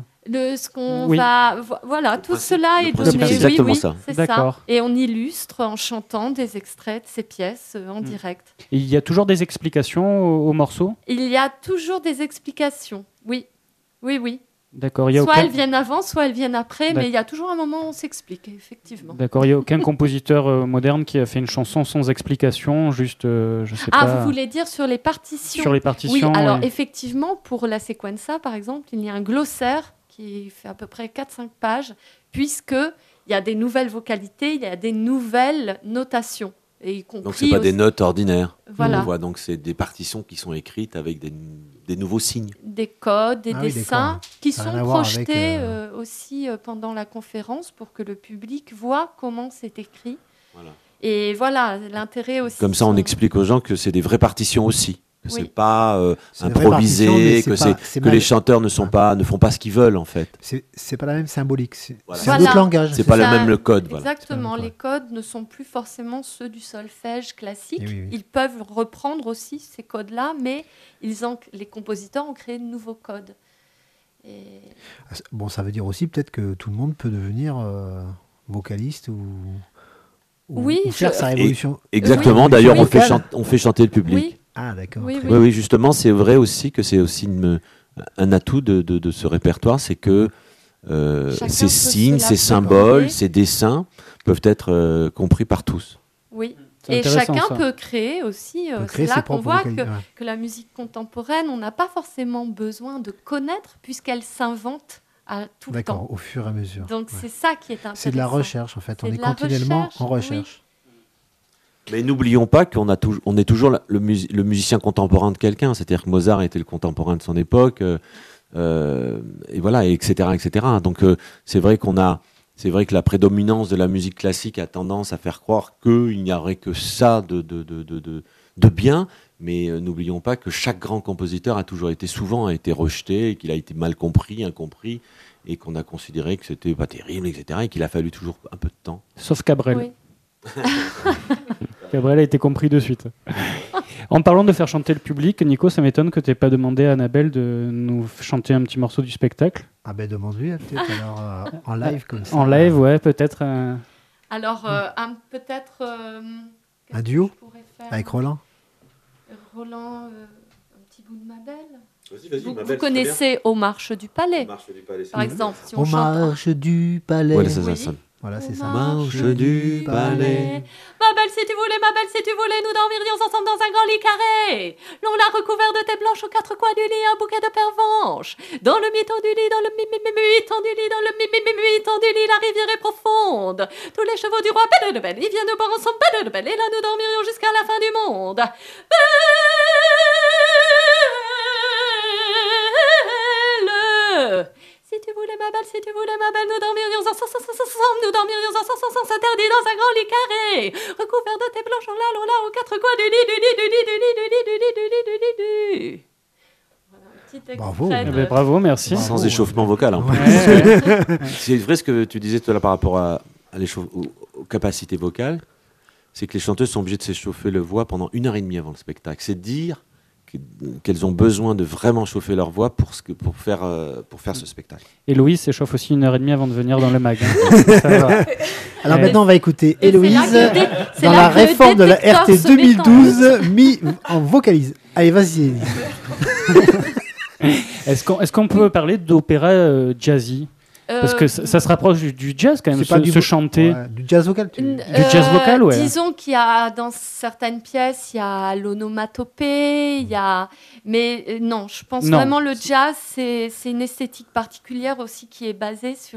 ce qu'on va... Voilà, tout cela est donné. C'est exactement ça. C'est ça. Et on illustre en chantant des extraits de ces pièces en direct. Et il y a toujours des explications au morceau ? Il y a toujours des explications, oui. Oui. D'accord. Soit elles viennent avant, soit elles viennent après, mais il y a toujours un moment où on s'explique, effectivement. D'accord, il n'y a aucun compositeur moderne qui a fait une chanson sans explication, juste, je sais pas... Ah, vous voulez dire sur les partitions ? Sur les partitions, oui. Alors, effectivement, pour la sequenza, par exemple, il y a un glossaire qui fait à peu près 4-5 pages, puisqu'il y a des nouvelles vocalités, il y a des nouvelles notations. Et donc, ce n'est pas des notes ordinaires. Voilà. On voit, donc, c'est des partitions qui sont écrites avec des nouveaux signes. Des codes, des dessins qui sont projetés aussi pendant la conférence pour que le public voit comment c'est écrit. Voilà. Et voilà, l'intérêt aussi... Comme ça, on explique aux gens que c'est des vraies partitions aussi. Que c'est pas improvisé, que les chanteurs ne font pas ce qu'ils veulent en fait. C'est pas la même symbolique, c'est un autre langage. C'est pas le même code. Exactement, les codes ne sont plus forcément ceux du solfège classique. Oui. Ils peuvent reprendre aussi ces codes-là, mais les compositeurs ont créé de nouveaux codes. Bon, ça veut dire aussi peut-être que tout le monde peut devenir vocaliste ou faire sa révolution. Exactement. D'ailleurs, on fait chanter le public. Oui. Ah, d'accord. Oui, justement, c'est vrai aussi que c'est aussi un atout de ce répertoire, c'est que ces signes, ces symboles, ces dessins peuvent être compris par tous. Oui, et chacun peut créer aussi. C'est là qu'on voit que la musique contemporaine, on n'a pas forcément besoin de connaître puisqu'elle s'invente à tout le temps. D'accord, au fur et à mesure. Donc c'est ça qui est intéressant. C'est de la recherche en fait, on est continuellement en recherche. Oui. Mais n'oublions pas qu'on est toujours le musicien contemporain de quelqu'un. C'est-à-dire que Mozart était le contemporain de son époque, et voilà, etc., etc. Donc c'est vrai que la prédominance de la musique classique a tendance à faire croire qu'il n'y aurait que ça de bien. Mais n'oublions pas que chaque grand compositeur souvent a été rejeté, et qu'il a été mal compris, incompris, et qu'on a considéré que c'était pas terrible, etc., et qu'il a fallu toujours un peu de temps. Sauf Cabrel. Oui. Cabrel a été compris de suite. En parlant de faire chanter le public, Nico, ça m'étonne que tu n'aies pas demandé à Annabelle de nous chanter un petit morceau du spectacle. Ah ben demande-lui peut-être alors en live comme ça. En live, ouais, peut-être. Alors, peut-être... un duo avec Roland. Roland, un petit bout de Mabel. Vas-y, vous connaissez Aux Marches du Palais, par exemple. Si on Aux Marches du Palais. Ouais, ça sonne. Voilà, c'est ça. Marche du palais. Mabel, si tu voulais, nous dormirions ensemble dans un grand lit carré. L'on l'a recouvert de thé blanche aux 4 coins du lit, un bouquet de pervenches. Dans le mi-temps du lit, dans le mi-mi-mi-mi-temps du lit, dans le mi-mi-mi-mi-temps du lit, la rivière est profonde. Tous les chevaux du roi, belle de belle, ils viennent boire ensemble, belle de belle, et là nous dormirions jusqu'à la fin du monde. Belle. Si tu voulais, ma belle, nous dormirions ensemble, nous dormirions ensemble, interdit dans un grand lit carré, recouvert de thé blanche, là, aux 4 coins du lit. Voilà, un petit extrait. Bravo, merci. Sans échauffement vocal. C'est vrai ce que tu disais tout à l'heure par rapport aux capacités vocales, c'est que les chanteuses sont obligées de s'échauffer le voix pendant 1h30 avant le spectacle. C'est dire qu'elles ont besoin de vraiment chauffer leur voix pour faire ce spectacle. Et Louise s'échauffe aussi 1h30 avant de venir dans le mag. Alors maintenant, on va écouter Héloïse dans la réforme de la RT 2012 mis en vocalise. Allez, vas-y. Est-ce qu'on peut parler d'opéra jazzy ? Parce que ça se rapproche du jazz quand même, se chanter. Ouais, du jazz vocal. Du jazz vocal, ouais. Disons qu'il y a dans certaines pièces, il y a l'onomatopée, mais non, je pense vraiment le jazz, c'est une esthétique particulière aussi qui est basée sur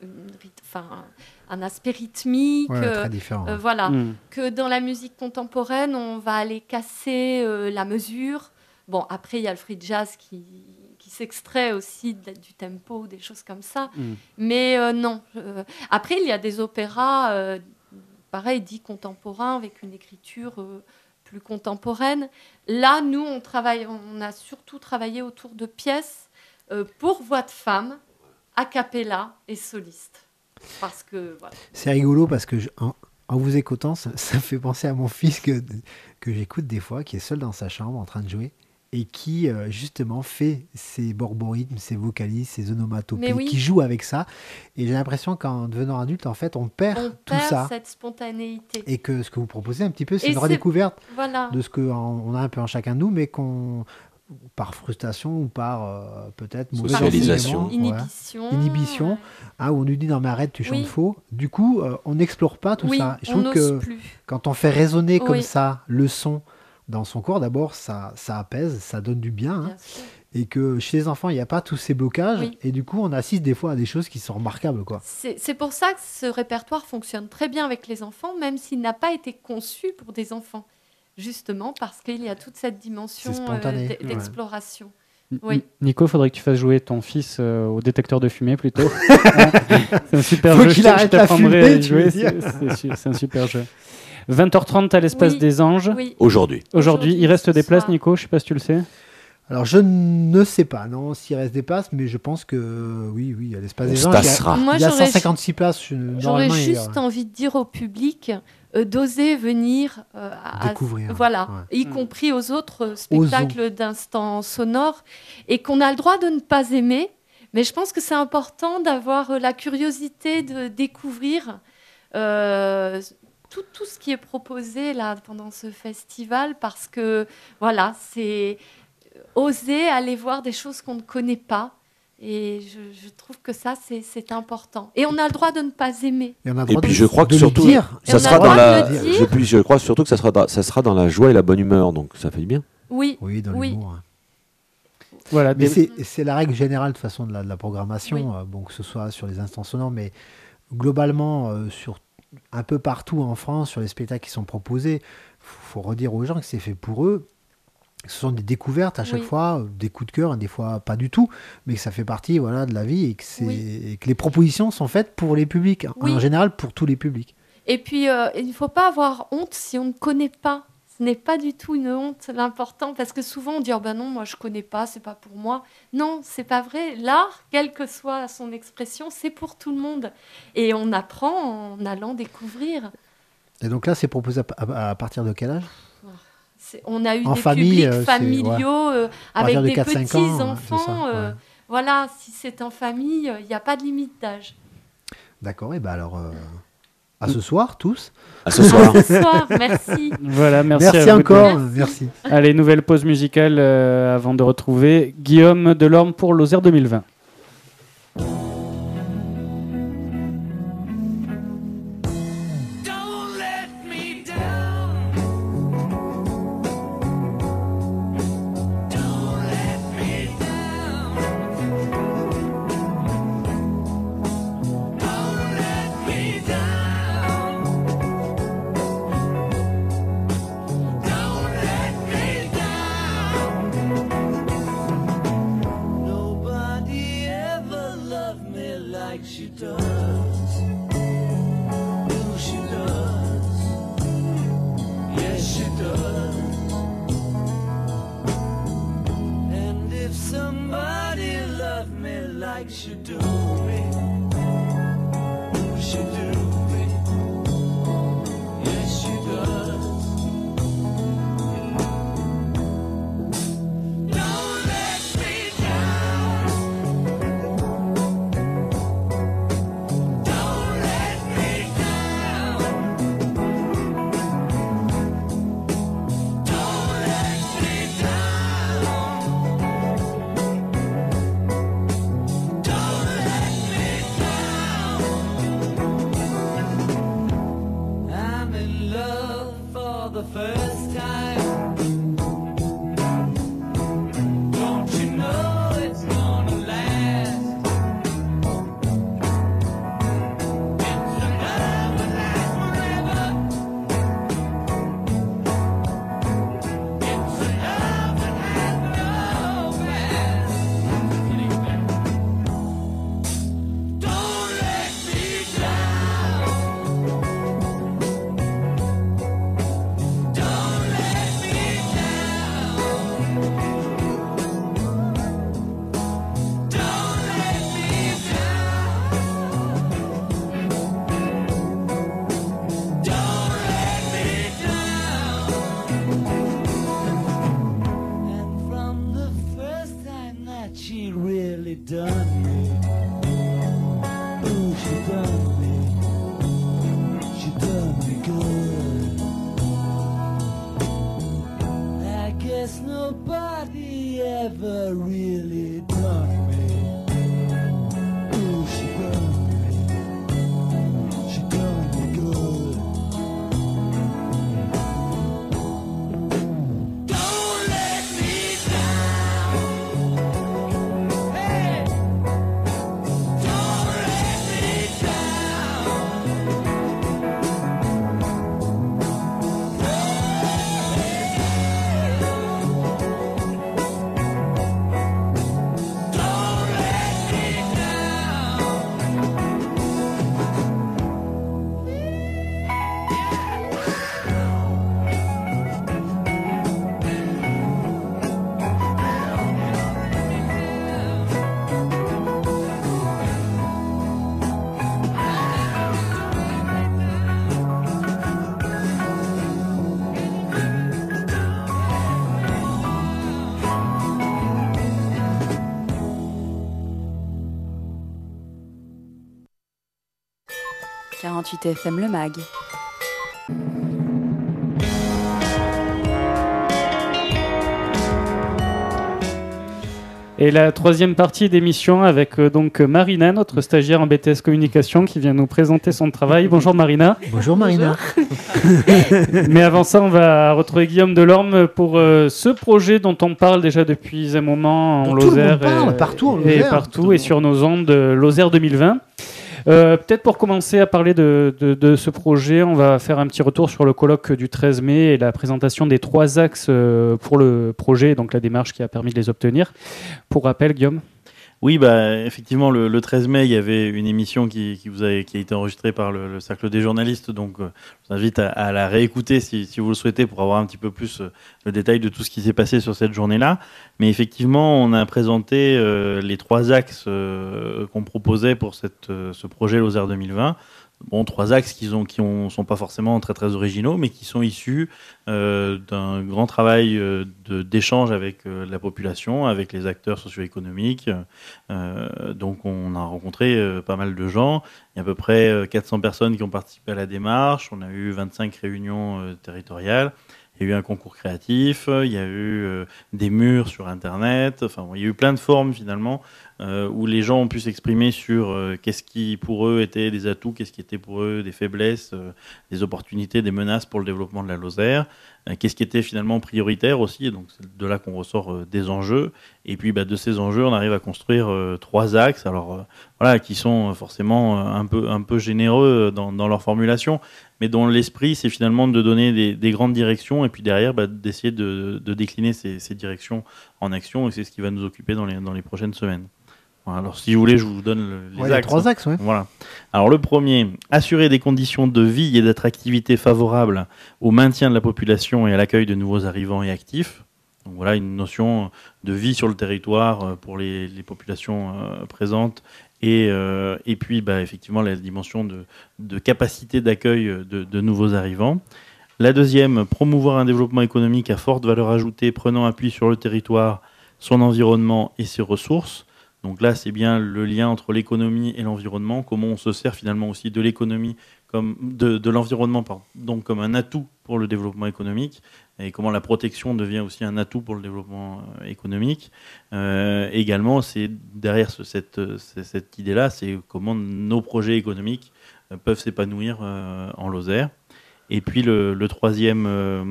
un aspect rythmique. Très différent. Voilà, que dans la musique contemporaine, on va aller casser la mesure. Bon, après, il y a le free jazz qui s'extrait aussi du tempo, des choses comme ça. Mais non. Après, il y a des opéras, pareil, dits contemporains, avec une écriture plus contemporaine. Là, nous, on a surtout travaillé autour de pièces pour voix de femmes, a cappella et soliste. Parce que, voilà. C'est rigolo parce que en vous écoutant, ça me fait penser à mon fils que j'écoute des fois, qui est seul dans sa chambre en train de jouer. Et qui, justement, fait ses borborithmes, ses vocalises, ses onomatopées, qui joue avec ça. Et j'ai l'impression qu'en devenant adulte, en fait, on perd tout ça. Cette spontanéité. Et que ce que vous proposez un petit peu, c'est une redécouverte de ce qu'on a un peu en chacun de nous, mais par frustration ou par peut-être mauvaise socialisation, inhibition, où on nous dit non mais arrête, tu chantes faux. Du coup, on n'explore pas tout ça. Je trouve que quand on fait résonner comme ça le son dans son corps, d'abord, ça apaise, ça donne du bien. Et que chez les enfants, il n'y a pas tous ces blocages. Et du coup, on assiste des fois à des choses qui sont remarquables. C'est pour ça que ce répertoire fonctionne très bien avec les enfants, même s'il n'a pas été conçu pour des enfants. Justement parce qu'il y a toute cette dimension d'exploration. Oui. Nico, il faudrait que tu fasses jouer ton fils au détecteur de fumée plutôt. C'est un super jeu. Qu'il arrête la fumée, c'est un super jeu. 20h30 à l'Espace des Anges. Aujourd'hui, il reste des places, Nico, je ne sais pas si tu le sais. Alors, je ne sais pas, non, s'il reste des places, mais je pense que oui, à l'Espace des Anges, il y a 156 places. J'aurais juste envie de dire au public d'oser venir découvrir, y compris aux autres spectacles d'instants sonores, et qu'on a le droit de ne pas aimer, mais je pense que c'est important d'avoir la curiosité de découvrir tout ce qui est proposé là pendant ce festival, parce que c'est oser aller voir des choses qu'on ne connaît pas, et je trouve que ça c'est important, et on a le droit de ne pas aimer. Et puis je crois que surtout ça sera dans je crois surtout que ça sera dans la joie et la bonne humeur, donc ça fait du bien. Oui, dans l'humour. Voilà, mais c'est la règle générale de façon de la programmation, que ce soit sur les instants sonores, mais globalement sur un peu partout en France, sur les spectacles qui sont proposés. Il faut redire aux gens que c'est fait pour eux. Ce sont des découvertes à chaque fois, des coups de cœur, des fois pas du tout, mais que ça fait partie de la vie, et que les propositions sont faites pour les publics, en général pour tous les publics. Et puis, il ne faut pas avoir honte si on ne connaît pas. Ce n'est pas du tout une honte, l'important, parce que souvent on dit non, moi je connais pas, c'est pas pour moi. Non, c'est pas vrai. L'art, quelle que soit son expression, c'est pour tout le monde. Et on apprend en allant découvrir. Et donc là, c'est proposé à partir de quel âge ? On a eu des publics familiaux avec des petits-enfants. Si c'est en famille, il n'y a pas de limite d'âge. D'accord, et alors... À ce soir, tous. À ce soir. À ce soir, merci. Voilà, merci encore. Merci. Allez, nouvelle pause musicale avant de retrouver Guillaume Delorme pour Lozère 2020. for the first time. Don't you know it's gonna last? It's a love that lasts forever. It's a love that has no past. Don't let me down. Don't let me down. Don't let me down. Don't let me down. And from the first time that she really done me, ooh, she done me good. I guess nobody ever really done me. Ooh, she done me good. Don't let me down. Hey, don't let me down. Don't let me « 48 FM le mag ». Et la troisième partie d'émission avec donc Marina, notre stagiaire en BTS Communication, qui vient nous présenter son travail. Bonjour Marina. Bonjour Marina. Mais avant ça, on va retrouver Guillaume Delorme pour ce projet dont on parle déjà depuis un moment en Lozère. Partout en Lozère. Et partout, et sur nos ondes Lozère 2020. Peut-être pour commencer à parler de ce projet, on va faire un petit retour sur le colloque du 13 mai et la présentation des 3 axes pour le projet, donc la démarche qui a permis de les obtenir. Pour rappel, Guillaume ? Oui, effectivement, le 13 mai, il y avait une émission qui a été enregistrée par le Cercle des journalistes. Donc, je vous invite à la réécouter si vous le souhaitez pour avoir un petit peu plus le détail de tout ce qui s'est passé sur cette journée-là. Mais effectivement, on a présenté les 3 axes qu'on proposait pour ce projet Lozère 2020. Bon, 3 axes qui sont pas forcément très très originaux, mais qui sont issus d'un grand travail d'échange avec la population, avec les acteurs socio-économiques. Donc on a rencontré pas mal de gens. Il y a à peu près 400 personnes qui ont participé à la démarche. On a eu 25 réunions territoriales. Il y a eu un concours créatif, il y a eu des murs sur Internet, enfin, il y a eu plein de formes finalement où les gens ont pu s'exprimer sur qu'est-ce qui pour eux était des atouts, qu'est-ce qui était pour eux des faiblesses, des opportunités, des menaces pour le développement de la Lozère, qu'est-ce qui était finalement prioritaire aussi, et donc c'est de là qu'on ressort des enjeux, et puis de ces enjeux on arrive à construire 3 axes, alors voilà, qui sont forcément un peu généreux dans leur formulation, mais dont l'esprit, c'est finalement de donner des grandes directions et puis derrière, d'essayer de décliner ces directions en action, et c'est ce qui va nous occuper dans les prochaines semaines. Voilà, alors, si vous voulez, je vous donne les axes. Les 3 axes, oui. Voilà. Alors, le premier, assurer des conditions de vie et d'attractivité favorables au maintien de la population et à l'accueil de nouveaux arrivants et actifs. Donc, voilà, une notion de vie sur le territoire pour les populations présentes. Et puis, effectivement, la dimension de capacité d'accueil de nouveaux arrivants. La deuxième, promouvoir un développement économique à forte valeur ajoutée, prenant appui sur le territoire, son environnement et ses ressources. Donc là, c'est bien le lien entre l'économie et l'environnement, comment on se sert finalement aussi de l'économie, comme de l'environnement, donc comme un atout pour le développement économique, et comment la protection devient aussi un atout pour le développement économique. Également, c'est derrière cette idée-là, c'est comment nos projets économiques peuvent s'épanouir en Lozère. Et puis le troisième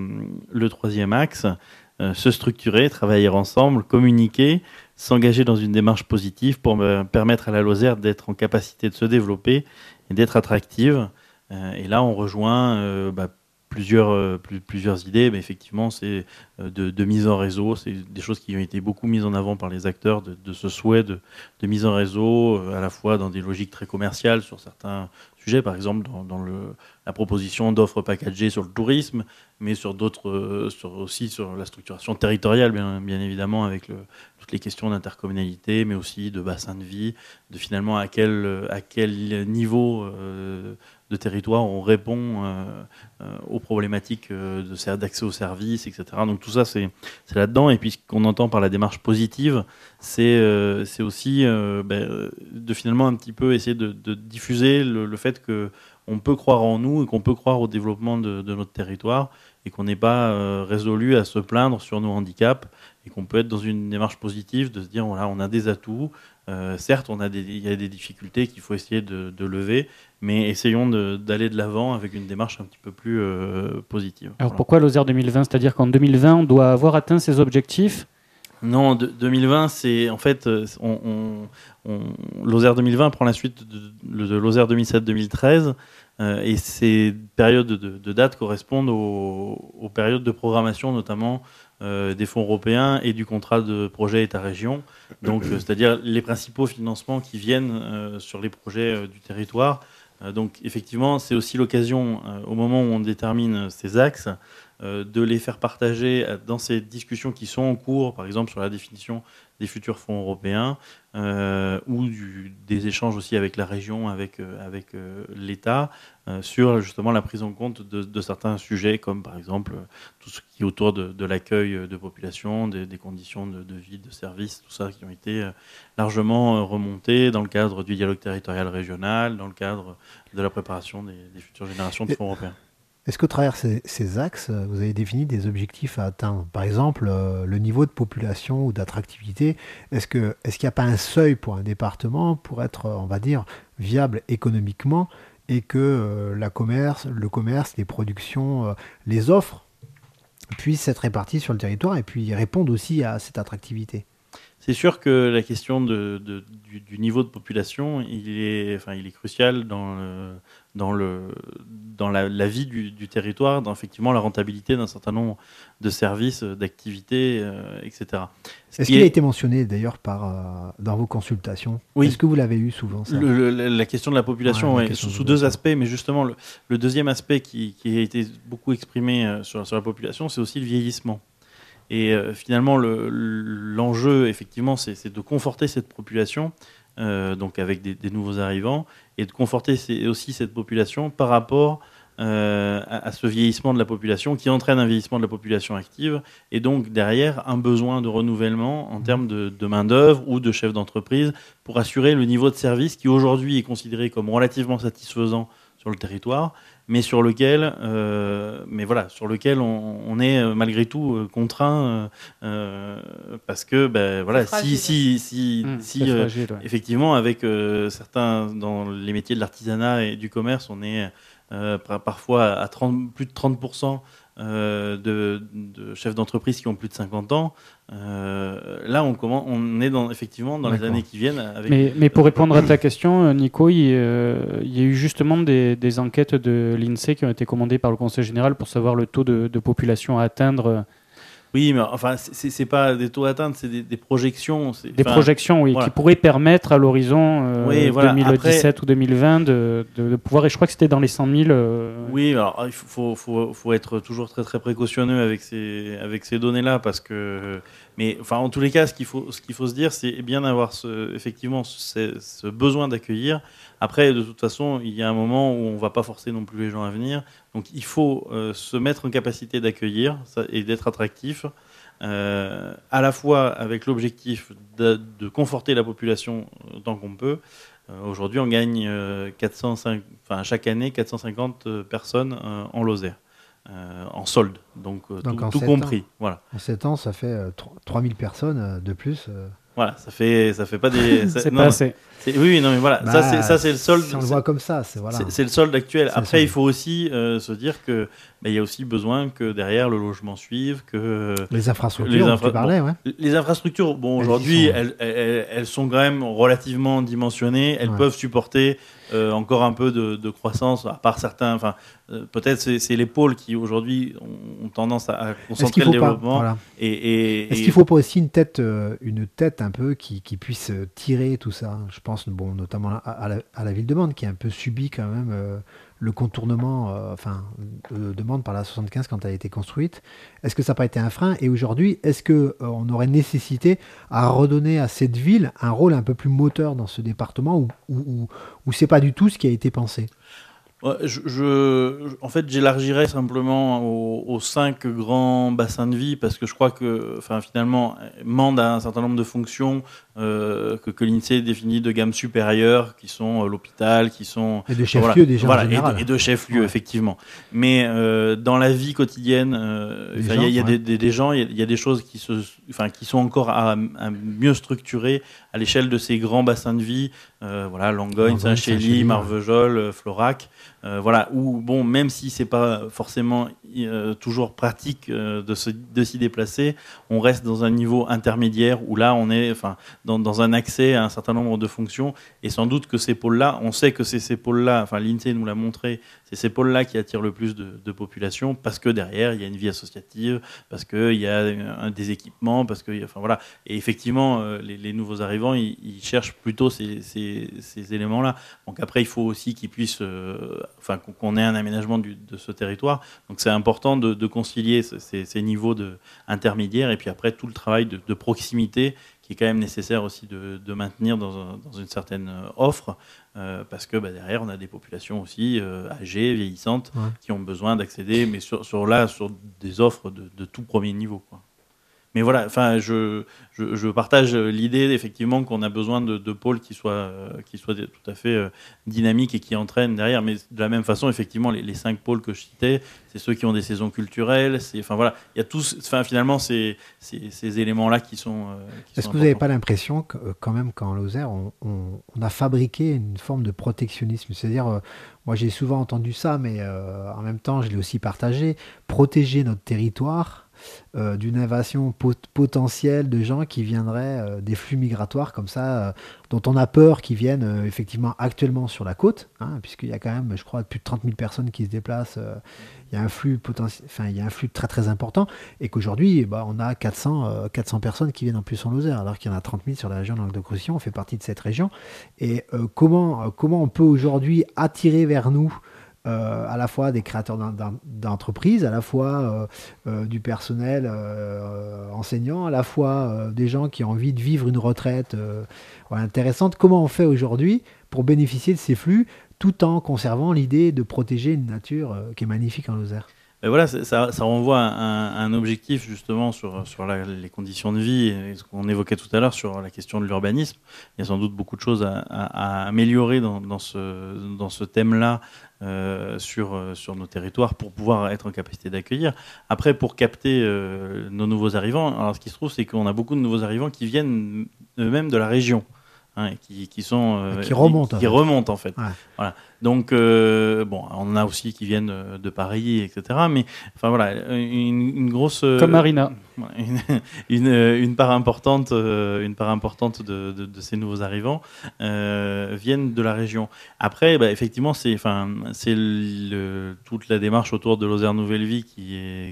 axe, se structurer, travailler ensemble, communiquer, s'engager dans une démarche positive pour permettre à la Lozère d'être en capacité de se développer et d'être attractive. Et là, on rejoint plusieurs idées. Mais effectivement, c'est de mise en réseau. C'est des choses qui ont été beaucoup mises en avant par les acteurs de ce souhait de mise en réseau, à la fois dans des logiques très commerciales sur certains sujets, par exemple dans la proposition d'offres packagées sur le tourisme, mais sur d'autres, aussi sur la structuration territoriale, bien évidemment, avec toutes les questions d'intercommunalité, mais aussi de bassin de vie, de finalement à quel niveau de territoire on répond aux problématiques d'accès aux services, etc. Donc tout ça, c'est là-dedans. Et puis ce qu'on entend par la démarche positive, c'est aussi de finalement un petit peu essayer de diffuser le fait qu'on peut croire en nous et qu'on peut croire au développement de notre territoire et qu'on n'est pas résolu à se plaindre sur nos handicaps et qu'on peut être dans une démarche positive de se dire voilà, on a des atouts, certes il y a des difficultés qu'il faut essayer de lever, mais essayons d'aller de l'avant avec une démarche un petit peu plus positive. Alors pourquoi Lozère 2020 ? C'est-à-dire qu'en 2020 on doit avoir atteint ses objectifs ? Non, 2020, c'est en fait, Lozère 2020 prend la suite de Lozère 2007-2013 et ces périodes de date correspondent aux périodes de programmation, notamment des fonds européens et du contrat de projet État-région. Donc, c'est-à-dire les principaux financements qui viennent sur les projets du territoire. Donc, effectivement, c'est aussi l'occasion, au moment où on détermine ces axes, de les faire partager dans ces discussions qui sont en cours, par exemple sur la définition des futurs fonds européens, ou des échanges aussi avec la région, avec l'État, sur justement la prise en compte de certains sujets, comme par exemple tout ce qui est autour de l'accueil de population, des conditions de vie, de services, tout ça qui ont été largement remontés dans le cadre du dialogue territorial régional, dans le cadre de la préparation des futures générations de fonds européens. Est-ce qu'au travers de ces axes, vous avez défini des objectifs à atteindre ? Par exemple, le niveau de population ou d'attractivité. Est-ce qu'il n'y a pas un seuil pour un département pour être, on va dire, viable économiquement et que le commerce, les productions, les offres puissent être réparties sur le territoire et puis répondre aussi à cette attractivité ? C'est sûr que la question du niveau de population, il est crucial dans la vie du territoire, dans effectivement la rentabilité d'un certain nombre de services, d'activités, etc. Est-ce qu'il a été mentionné d'ailleurs dans vos consultations ? Oui. Est-ce que vous l'avez eu souvent ça ? La question de la population, sous deux aspects, mais justement le deuxième aspect qui a été beaucoup exprimé sur la population, c'est aussi le vieillissement. Et finalement, l'enjeu, effectivement, c'est de conforter cette population, donc avec des nouveaux arrivants, et de conforter aussi cette population par rapport à ce vieillissement de la population qui entraîne un vieillissement de la population active, et donc derrière un besoin de renouvellement en termes de main-d'œuvre ou de chef d'entreprise pour assurer le niveau de service qui aujourd'hui est considéré comme relativement satisfaisant sur le territoire, mais sur lequel on est malgré tout contraint parce que effectivement avec certains dans les métiers de l'artisanat et du commerce, on est parfois à plus de 30% de chefs d'entreprise qui ont plus de 50 ans. Là, on est effectivement dans les années qui viennent. Mais pour répondre à ta question, Nico, il y a eu justement des enquêtes de l'INSEE qui ont été commandées par le Conseil général pour savoir le taux de population à atteindre. Oui, mais enfin, c'est pas des taux à atteindre, c'est des projections. Projections, oui, voilà. Qui pourraient permettre à l'horizon 2017 ou 2020 de pouvoir, et je crois que c'était dans les 100 000. Oui, alors il faut être toujours très très précautionneux avec ces données-là, parce que. Mais enfin, en tous les cas, ce qu'il faut se dire, c'est bien d'avoir ce besoin d'accueillir. Après, de toute façon, il y a un moment où on ne va pas forcer non plus les gens à venir. Donc, il faut se mettre en capacité d'accueillir et d'être attractif, à la fois avec l'objectif de conforter la population autant qu'on peut. Aujourd'hui, on gagne chaque année 450 personnes en Lozère. En solde, donc tout compris. Voilà. En 7 ans, ça fait 3000 personnes de plus. Voilà, ça fait pas des. C'est pas assez. Oui, non, mais voilà, ça c'est le solde. Si on le voit comme ça, c'est voilà. C'est le solde actuel. C'est Après, il faut aussi se dire que il y a aussi besoin que derrière le logement suive, que les infrastructures. Tu parlais, ouais. Les infrastructures, bon, aujourd'hui, elles sont quand même relativement dimensionnées. Elles peuvent supporter encore un peu de croissance, à part certains. Enfin, peut-être c'est les pôles qui aujourd'hui ont tendance à concentrer le développement. Voilà. Est-ce qu'il faut pas aussi une tête un peu qui puisse tirer tout ça? Je pense notamment à la ville de Mende qui a un peu subi quand même le contournement de Mende par la 75 quand elle a été construite. Est-ce que ça n'a pas été un frein? Et aujourd'hui, est-ce qu'on aurait nécessité à redonner à cette ville un rôle un peu plus moteur dans ce département où c'est pas du tout ce qui a été pensé? Ouais, en fait, j'élargirais simplement aux 5 grands bassins de vie parce que je crois que, finalement, Mende a un certain nombre de fonctions que l'INSEE définit de gamme supérieure, qui sont l'hôpital, qui sont et de chef-lieu déjà en général. Et de chef-lieu effectivement. Mais dans la vie quotidienne, il y a des gens, il y a des choses qui sont encore à mieux structurer à l'échelle de ces grands bassins de vie. Langogne, Saint-Chély, Marvejols, Florac. Où même si c'est pas forcément toujours pratique de s'y déplacer, on reste dans un niveau intermédiaire où là on est dans un accès à un certain nombre de fonctions, et sans doute que ces pôles-là, on sait que c'est ces pôles-là, l'INSEE nous l'a montré, c'est ces pôles-là qui attirent le plus de population, parce que derrière il y a une vie associative, parce qu'il y a des équipements, parce que et effectivement les nouveaux arrivants ils cherchent plutôt ces éléments-là. Donc après il faut aussi qu'ils puissent qu'on ait un aménagement de ce territoire. Donc c'est important de concilier ces niveaux intermédiaires, et puis après tout le travail de proximité qui est quand même nécessaire aussi de maintenir dans une certaine offre, parce que derrière on a des populations aussi âgées, vieillissantes, qui ont besoin d'accéder, mais sur des offres de tout premier niveau, quoi. Mais voilà, je partage l'idée effectivement qu'on a besoin de pôles qui soient tout à fait dynamiques et qui entraînent derrière. Mais de la même façon, effectivement, les 5 pôles que je citais, c'est ceux qui ont des saisons culturelles. Il y a tous, finalement, ces éléments-là qui sont. Est-ce que vous n'avez pas l'impression que, quand même, qu'en Lozère, on a fabriqué une forme de protectionnisme? C'est-à-dire, moi j'ai souvent entendu ça, mais en même temps, je l'ai aussi partagé. Protéger notre territoire d'une invasion potentielle de gens qui viendraient des flux migratoires comme ça, dont on a peur qu'ils viennent effectivement actuellement sur la côte, puisqu'il y a quand même, je crois, plus de 30 000 personnes qui se déplacent. Il y a un flux il y a un flux très très important, et qu'aujourd'hui on a 400 personnes qui viennent en plus en Lozère, alors qu'il y en a 30 000 sur la région de Languedoc-Roussillon. On fait partie de cette région, et comment on peut aujourd'hui attirer vers nous à la fois des créateurs d'entreprises, à la fois du personnel enseignant, à la fois des gens qui ont envie de vivre une retraite intéressante. Comment on fait aujourd'hui pour bénéficier de ces flux tout en conservant l'idée de protéger une nature qui est magnifique en Lozère? Et voilà, ça renvoie à un objectif justement sur les conditions de vie, et ce qu'on évoquait tout à l'heure sur la question de l'urbanisme. Il y a sans doute beaucoup de choses à améliorer dans ce thème-là sur nos territoires pour pouvoir être en capacité d'accueillir. Après, pour capter nos nouveaux arrivants, alors ce qui se trouve, c'est qu'on a beaucoup de nouveaux arrivants qui viennent eux-mêmes de la région. Qui remontent en fait. Ouais. Voilà. Donc on a aussi qui viennent de Paris, etc. Mais une grosse comme Marina, une part importante de ces nouveaux arrivants viennent de la région. Après, effectivement, c'est toute la démarche autour de Lozère Nouvelle Vie qui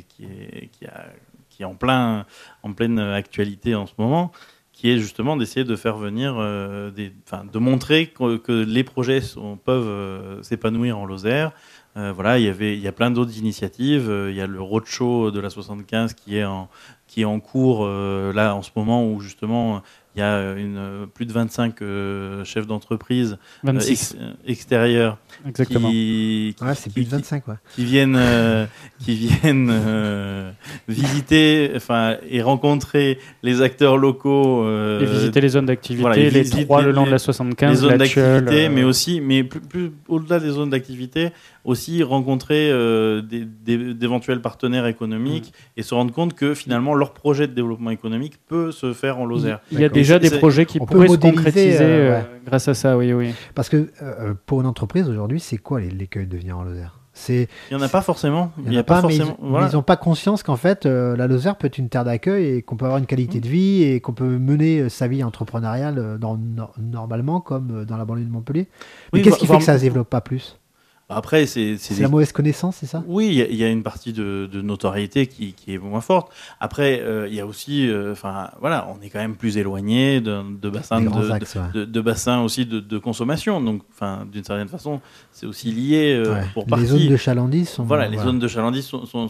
est en pleine actualité en ce moment, qui est justement d'essayer de faire venir, de montrer que les projets peuvent s'épanouir en Lozère. Il y a plein d'autres initiatives. Il y a le roadshow de la 75 qui est en cours là en ce moment, où justement il y a plus de 25 chefs d'entreprise extérieurs. Exactement. C'est plus de 25, qui viennent visiter, et rencontrer les acteurs locaux, et visiter les zones d'activité, les 3 le long de la 75, les zones d'activité, mais plus au-delà des zones d'activité, aussi rencontrer d'éventuels partenaires économiques et se rendre compte que finalement leur projet de développement économique peut se faire en Lozère. Il y a déjà des projets qui pourraient se concrétiser grâce à ça, oui. Parce que pour une entreprise aujourd'hui, c'est quoi l'écueil de venir en Lozère ? Il n'y en a pas forcément. Il n'y en a pas forcément. Mais ils n'ont pas conscience qu'en fait, la Lozère peut être une terre d'accueil et qu'on peut avoir une qualité de vie et qu'on peut mener sa vie entrepreneuriale normalement comme dans la banlieue de Montpellier. Mais qu'est-ce qui fait que ça ne se développe pas plus ? Après, c'est la mauvaise connaissance, c'est ça ? Oui, il y a une partie de notoriété qui est moins forte. Après, il y a aussi, on est quand même plus éloigné de bassins de bassins aussi de consommation. Donc, d'une certaine façon, c'est aussi lié pour partie. Les zones de chalandise sont. Les zones de chalandise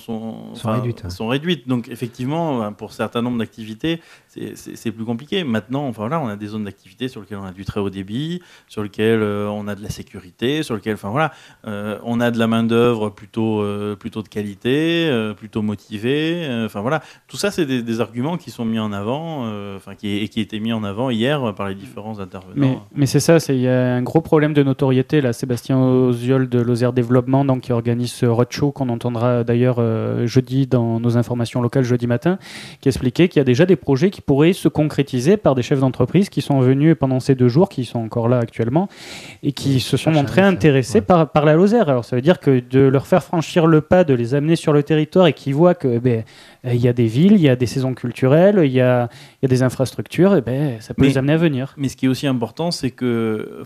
sont réduites. Donc, effectivement, pour certains nombres d'activités, c'est plus compliqué. Maintenant, on a des zones d'activité sur lesquelles on a du très haut débit, sur lesquelles on a de la sécurité, sur lesquelles, on a de la main-d'œuvre plutôt de qualité, plutôt motivée. Tout ça, c'est des arguments qui sont mis en avant, qui étaient mis en avant hier par les différents intervenants. Mais c'est ça, il y a un gros problème de notoriété. Là, Sébastien Oziol de Lozère Développement, donc, qui organise ce roadshow qu'on entendra d'ailleurs jeudi dans nos informations locales, jeudi matin, qui expliquait qu'il y a déjà des projets qui pourraient se concrétiser par des chefs d'entreprise qui sont venus pendant ces 2 jours, qui sont encore là actuellement, et qui se sont montrés intéressés par la Lozère. Alors ça veut dire que de leur faire franchir le pas, de les amener sur le territoire et qu'ils voient que il y a des villes, il y a des saisons culturelles, il y a des infrastructures, ça peut les amener à venir. Mais ce qui est aussi important, c'est que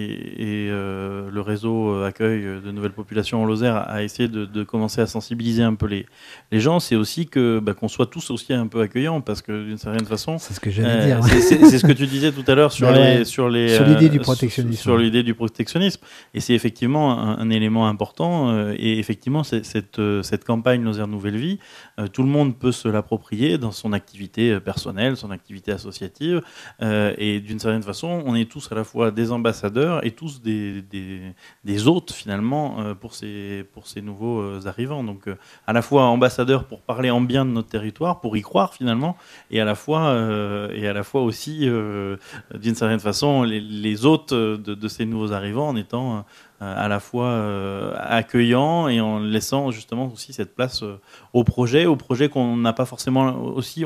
le réseau accueil de nouvelles populations en Lozère a essayé de commencer à sensibiliser un peu les gens. C'est aussi qu'on soit tous aussi un peu accueillants, parce que d'une certaine façon, c'est ce que j'allais dire. C'est ce que tu disais tout à l'heure sur l'idée du protectionnisme. Sur l'idée du protectionnisme, et c'est effectivement un élément important. Et effectivement, cette campagne Lozère Nouvelle Vie, tout le monde peut se l'approprier dans son activité personnelle, son activité associative, et d'une certaine façon, on est tous à la fois des ambassadeurs et tous des hôtes finalement pour ces nouveaux arrivants. Donc à la fois ambassadeurs pour parler en bien de notre territoire, pour y croire finalement, et à la fois aussi d'une certaine façon les hôtes de ces nouveaux arrivants en étant à la fois accueillant et en laissant justement aussi cette place au projet qu'on n'a pas forcément aussi.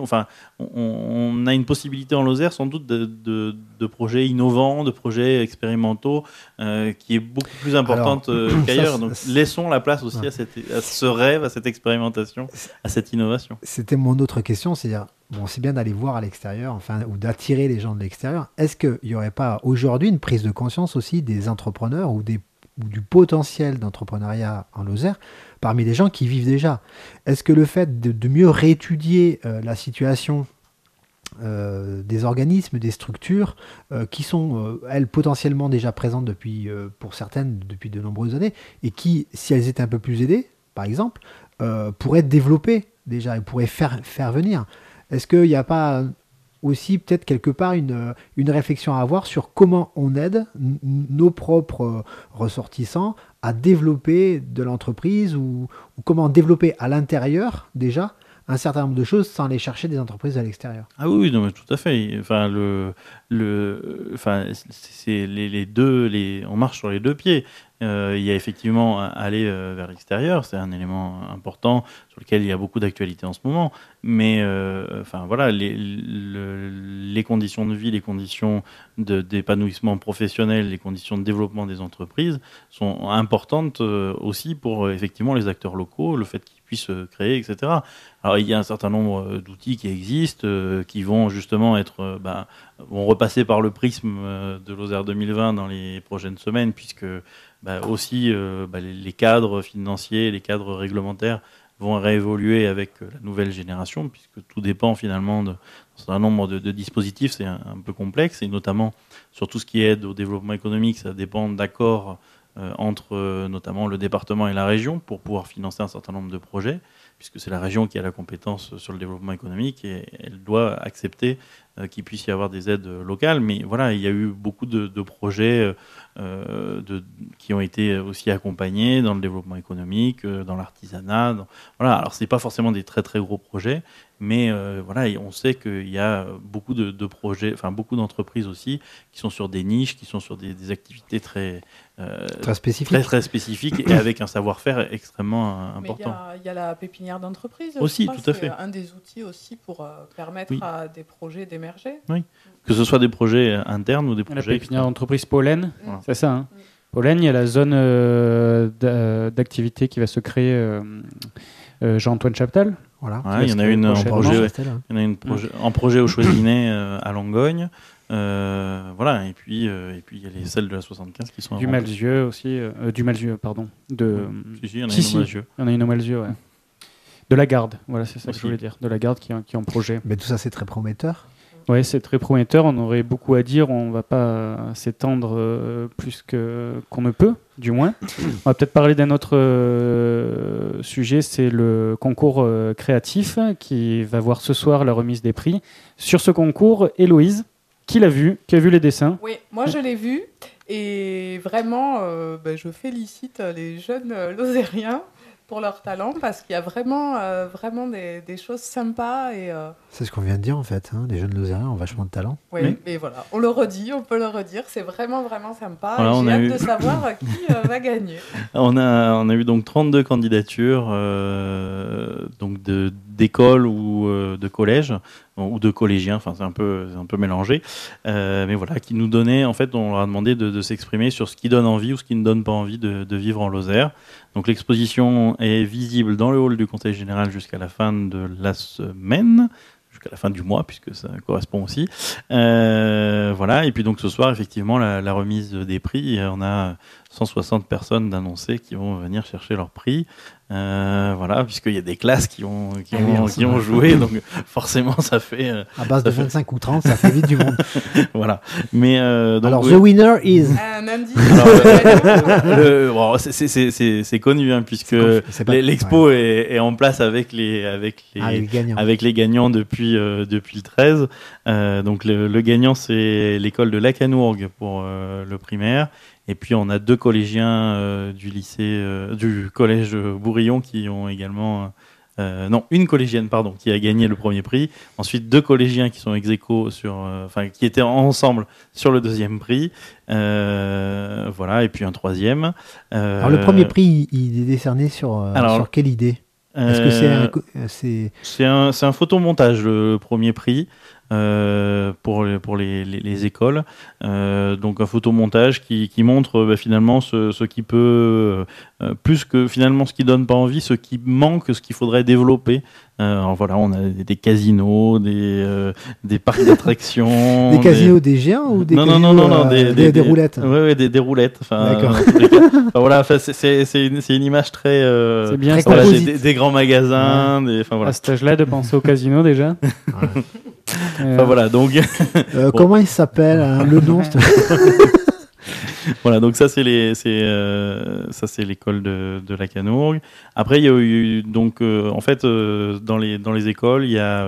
On a une possibilité en Lozère sans doute de projets innovants, de projets expérimentaux qui est beaucoup plus importante qu'ailleurs. Donc laissons la place aussi à ce rêve, à cette expérimentation, à cette innovation. C'était mon autre question, c'est-à-dire c'est bien d'aller voir à l'extérieur, ou d'attirer les gens de l'extérieur. Est-ce qu'il n'y aurait pas aujourd'hui une prise de conscience aussi des entrepreneurs ou du potentiel d'entrepreneuriat en Lozère parmi les gens qui vivent déjà? Est-ce que le fait de mieux réétudier la situation des organismes, des structures qui sont, elles, potentiellement déjà présentes pour certaines depuis de nombreuses années, et qui, si elles étaient un peu plus aidées, par exemple, pourraient être développées déjà et pourraient faire venir? Est-ce qu'il n'y a pas aussi peut-être quelque part une réflexion à avoir sur comment on aide nos propres ressortissants à développer de l'entreprise ou comment développer à l'intérieur déjà un certain nombre de choses sans aller chercher des entreprises à l'extérieur? Ah oui, non, mais tout à fait. C'est les deux, on marche sur les 2 pieds. Il y a effectivement aller vers l'extérieur, c'est un élément important sur lequel il y a beaucoup d'actualité en ce moment. Mais les conditions de vie, les conditions d'épanouissement professionnel, les conditions de développement des entreprises sont importantes aussi pour effectivement les acteurs locaux, le fait qu'ils puissent créer, etc. Alors il y a un certain nombre d'outils qui existent, qui vont justement vont repasser par le prisme de Lozère 2020 dans les prochaines semaines, puisque les cadres financiers, les cadres réglementaires vont réévoluer avec la nouvelle génération, puisque tout dépend finalement d'un certain nombre de dispositifs. C'est un peu complexe, et notamment sur tout ce qui aide au développement économique, ça dépend d'accords entre notamment le département et la région pour pouvoir financer un certain nombre de projets, puisque c'est la région qui a la compétence sur le développement économique et elle doit accepter qu'il puisse y avoir des aides locales. Mais voilà, il y a eu beaucoup de projets qui ont été aussi accompagnés dans le développement économique, dans l'artisanat. Voilà. Alors, ce n'est pas forcément des très très gros projets, mais voilà, on sait qu'il y a beaucoup de projets, enfin beaucoup d'entreprises aussi, qui sont sur des niches, qui sont sur des activités très spécifiques. Très spécifiques et avec un savoir-faire extrêmement important. Il y a la pépinière d'entreprise aussi, tout à fait. C'est un des outils aussi pour permettre à des projets d'émerger. Oui, que ce soit des projets internes ou des projets externes. La pépinière d'entreprise Pollen, c'est ça. Hein. Pollen, il y a la zone d'activité qui va se créer Jean-Antoine Chaptal. Voilà. Il y en a une en projet au Choisinet à Langogne. Voilà, et puis il y a celles de la 75 qui sont du Malzieu aussi, du Malzieu, pardon. Il y en a une au Malzieu. Il y en a une au Malzieu, ouais. De la Garde, voilà, c'est ça aussi que je voulais dire. De la Garde qui est en projet. Mais tout ça, c'est très prometteur. Oui, c'est très prometteur. On aurait beaucoup à dire. On ne va pas s'étendre plus qu'on ne peut, du moins. On va peut-être parler d'un autre sujet. C'est le concours créatif qui va voir ce soir la remise des prix. Sur ce concours, Héloïse, qui l'a vu, qui a vu les dessins. Oui, moi je l'ai vu. Et vraiment, je félicite les jeunes Lozériens pour leur talent, parce qu'il y a vraiment des choses sympas. C'est ce qu'on vient de dire en fait, hein. Les jeunes Lozériens ont vachement de talent. Oui, mais voilà, on peut le redire, c'est vraiment sympa. Voilà, j'ai hâte de savoir qui va gagner. On a eu donc 32 candidatures donc d'écoles ou de collèges ou de collégiens, enfin c'est un peu mélangé, mais voilà, qui nous donnaient, en fait, on leur a demandé de s'exprimer sur ce qui donne envie ou ce qui ne donne pas envie de vivre en Lozère. Donc l'exposition est visible dans le hall du Conseil général jusqu'à la fin de la semaine, jusqu'à la fin du mois, puisque ça correspond aussi. Voilà, et puis donc ce soir, effectivement, la remise des prix, on a 160 personnes d'annoncées qui vont venir chercher leur prix. Voilà, puisqu'il y a des classes qui ont joué, donc forcément ça fait... à base de 25 ou 30, ça fait vite du monde. Voilà. Mais, donc, alors, the winner is... Un indice. Bon, c'est connu, hein, puisque l'expo est en place avec les gagnants depuis le 13. Donc le gagnant, c'est l'école de Lacanourg pour le primaire. Et puis on a 2 collégiens du collège Bourillon qui ont également une collégienne qui a gagné le premier prix. Ensuite 2 collégiens qui sont ex-aequo qui étaient ensemble sur le deuxième prix. Voilà, et puis un troisième. Alors le premier prix, il est décerné sur quelle idée? Est-ce que c'est un photomontage, le premier prix. Pour les écoles, donc un photomontage qui montre finalement ce qui peut, plus que finalement ce qui donne pas envie, ce qui manque, ce qu'il faudrait développer. Alors voilà, on a des casinos, des parcs d'attractions. Des casinos, des géants ou des des roulettes. Oui, des roulettes. D'accord. Voilà, c'est une image très. C'est bien. Des grands magasins. Ouais. Voilà. À cet âge-là, de penser au casino déjà. Ouais. Voilà, donc. Comment il s'appelle, le nom? Voilà, donc ça c'est l'école de Lacanourg. Après il y a eu donc en fait dans les écoles il y a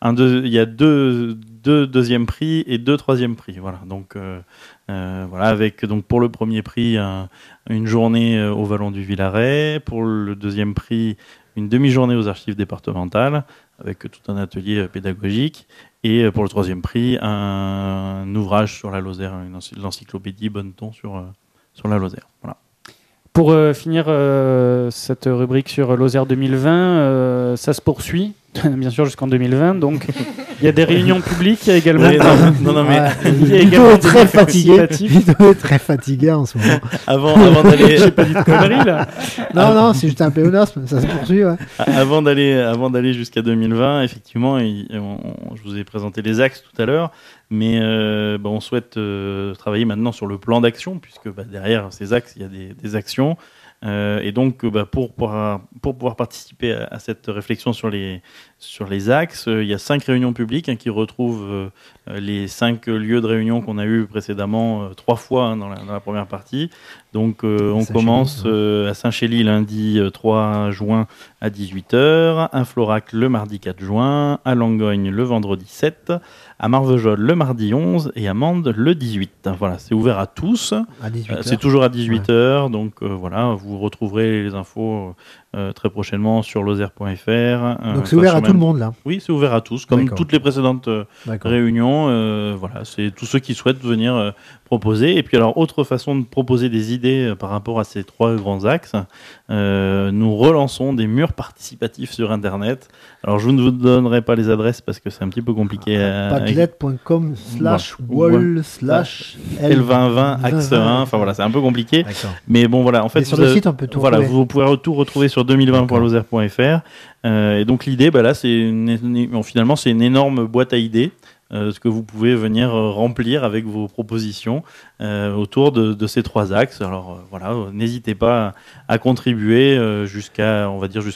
deux deuxièmes prix et 2 troisièmes prix. Voilà, donc voilà, avec donc pour le premier prix une journée au Vallon du Villaret, pour le deuxième prix une demi-journée aux archives départementales avec tout un atelier pédagogique, et pour le troisième prix un ouvrage sur la Lozère, l'encyclopédie Bonneton sur la Lozère. Voilà. Pour finir cette rubrique sur Lozère 2020, ça se poursuit, bien sûr, jusqu'en 2020. Donc, il y a des réunions publiques, il y a également... Oui, non, mais... il est également très fatigué. Il est très fatigué en ce moment. Avant d'aller... J'ai pas dit de conneries, là. Non, c'est juste un pléonasme, ça se poursuit, ouais. Avant d'aller jusqu'à 2020, effectivement, je vous ai présenté les axes tout à l'heure, mais on souhaite travailler maintenant sur le plan d'action, puisque derrière ces axes, il y a des actions. Et donc, pour pouvoir participer à cette réflexion sur les axes, il y a 5 réunions publiques qui retrouvent les 5 lieux de réunion qu'on a eu précédemment 3 fois dans la première partie. Donc, on commence à Saint-Chély lundi 3 juin à 18h, à Florac le mardi 4 juin, à Langogne le vendredi 7, à Marvejols le mardi 11 et à Mende le 18. Voilà, c'est ouvert à tous. À 18h. C'est toujours à 18h. Donc voilà, vous retrouverez les infos très prochainement sur lozère.fr. Donc c'est ouvert à tout le monde là. Oui, c'est ouvert à tous, comme toutes les précédentes réunions. Voilà, c'est tous ceux qui souhaitent venir proposer. Et puis alors, autre façon de proposer des idées par rapport à ces 3 grands axes, nous relançons des murs participatifs sur Internet. Alors je ne vous donnerai pas les adresses parce que c'est un petit peu compliqué. Padlet.com/wall/L2020 axe 1. Enfin voilà, c'est un peu compliqué. Mais bon voilà, en fait, sur le site on peut tout voilà, vous pouvez tout retrouver sur 2020.lozère.fr. Et donc l'idée, là, finalement, c'est une énorme boîte à idées. Ce que vous pouvez venir remplir avec vos propositions autour de ces 3 axes. Alors voilà, n'hésitez pas à contribuer jusqu'à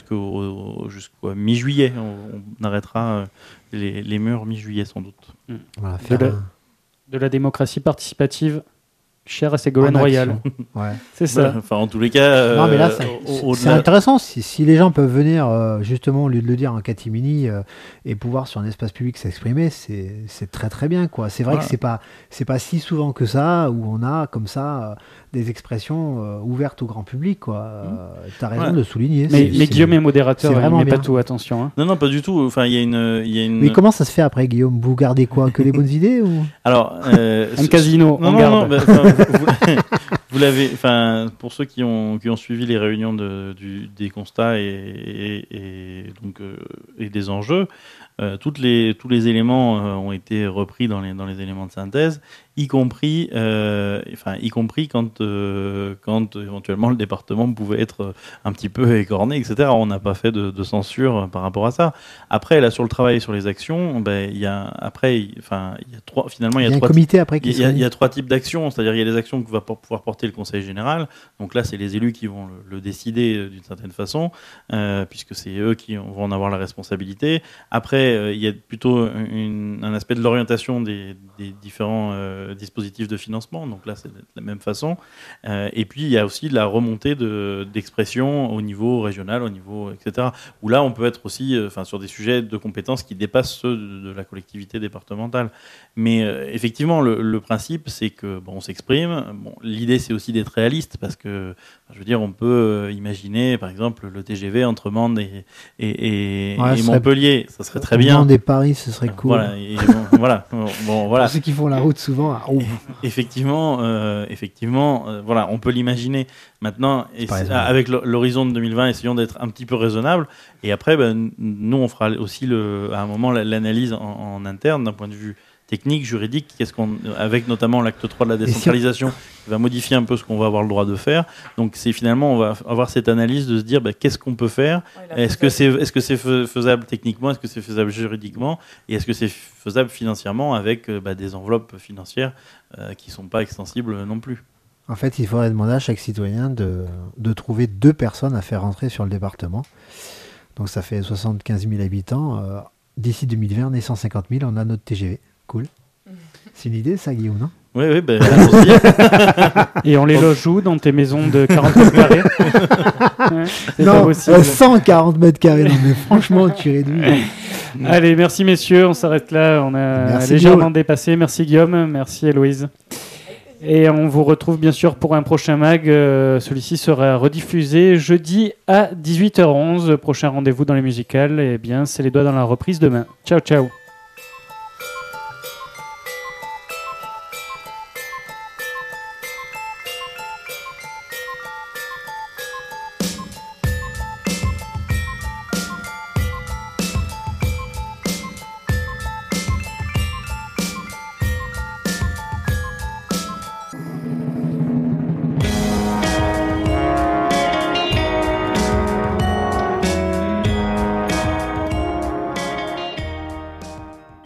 mi-juillet. On arrêtera les murs mi-juillet sans doute. Voilà, de la démocratie participative chère à Ségolène Royal. Ouais. C'est ça. Enfin, en tous les cas, non, mais là, c'est intéressant. Si les gens peuvent venir, justement, au lieu de le dire en catimini et pouvoir sur un espace public s'exprimer, c'est très très bien, quoi. C'est vrai que c'est pas si souvent que ça où on a comme ça des expressions ouvertes au grand public, quoi. T'as raison de le souligner. Mais Guillaume est modérateur, il met pas tout, attention. Hein. Non, pas du tout. Enfin, il y a une. Mais comment ça se fait après, Guillaume? Vous gardez quoi? Que les bonnes idées ou... Alors, un casino. Non, vous l'avez. Enfin, pour ceux qui ont suivi les réunions des constats et des enjeux, tous les éléments ont été repris dans les éléments de synthèse, y compris quand éventuellement le département pouvait être un petit peu écorné, etc. On n'a pas fait de censure par rapport à ça. Après, là, sur le travail et sur les actions, il y a trois types d'actions. C'est-à-dire, il y a les actions que va pouvoir porter le Conseil général. Donc là, c'est les élus qui vont le décider d'une certaine façon, puisque c'est eux qui vont en avoir la responsabilité. Après, il y a plutôt un aspect de l'orientation des différents dispositifs de financement. Donc là, c'est de la même façon. Et puis, il y a aussi de la remontée d'expression au niveau régional, au niveau, etc. Où là, on peut être aussi sur des sujets de compétences qui dépassent ceux de la collectivité départementale. Mais effectivement, le principe, c'est que on s'exprime. Bon, l'idée, c'est aussi d'être réaliste parce que, je veux dire, on peut imaginer, par exemple, le TGV entre Mende et Montpellier. Ça serait très bien. Mende et Paris, ce serait cool. Voilà. Voilà. Pour ceux qui font la route souvent. Effectivement, voilà, on peut l'imaginer. Maintenant, avec l'horizon de 2020, essayons d'être un petit peu raisonnable. Et après, nous, on fera aussi à un moment l'analyse en interne d'un point de vue technique, juridique, avec notamment l'acte 3 de la décentralisation, qui va modifier un peu ce qu'on va avoir le droit de faire. Donc on va avoir cette analyse de se dire qu'est-ce qu'on peut faire, est-ce que c'est faisable techniquement, est-ce que c'est faisable juridiquement, et est-ce que c'est faisable financièrement avec des enveloppes financières qui ne sont pas extensibles non plus. En fait, il faudrait demander à chaque citoyen de trouver 2 personnes à faire rentrer sur le département. Donc ça fait 75 000 habitants. D'ici 2020, on est 150 000, on a notre TGV. Cool. C'est une idée, ça, Guillaume, non? Oui, allons-y. Et on les loge où? Dans tes maisons de 40 mètres carrés? Non, 140 mètres carrés. Non, mais franchement, tu réduis. Allez, merci messieurs, on s'arrête là. On a légèrement dépassé. Merci Guillaume, merci Héloïse. Et on vous retrouve bien sûr pour un prochain mag. Celui-ci sera rediffusé jeudi à 18h11. Prochain rendez-vous dans les musicales. Et bien, c'est les doigts dans la reprise demain. Ciao, ciao.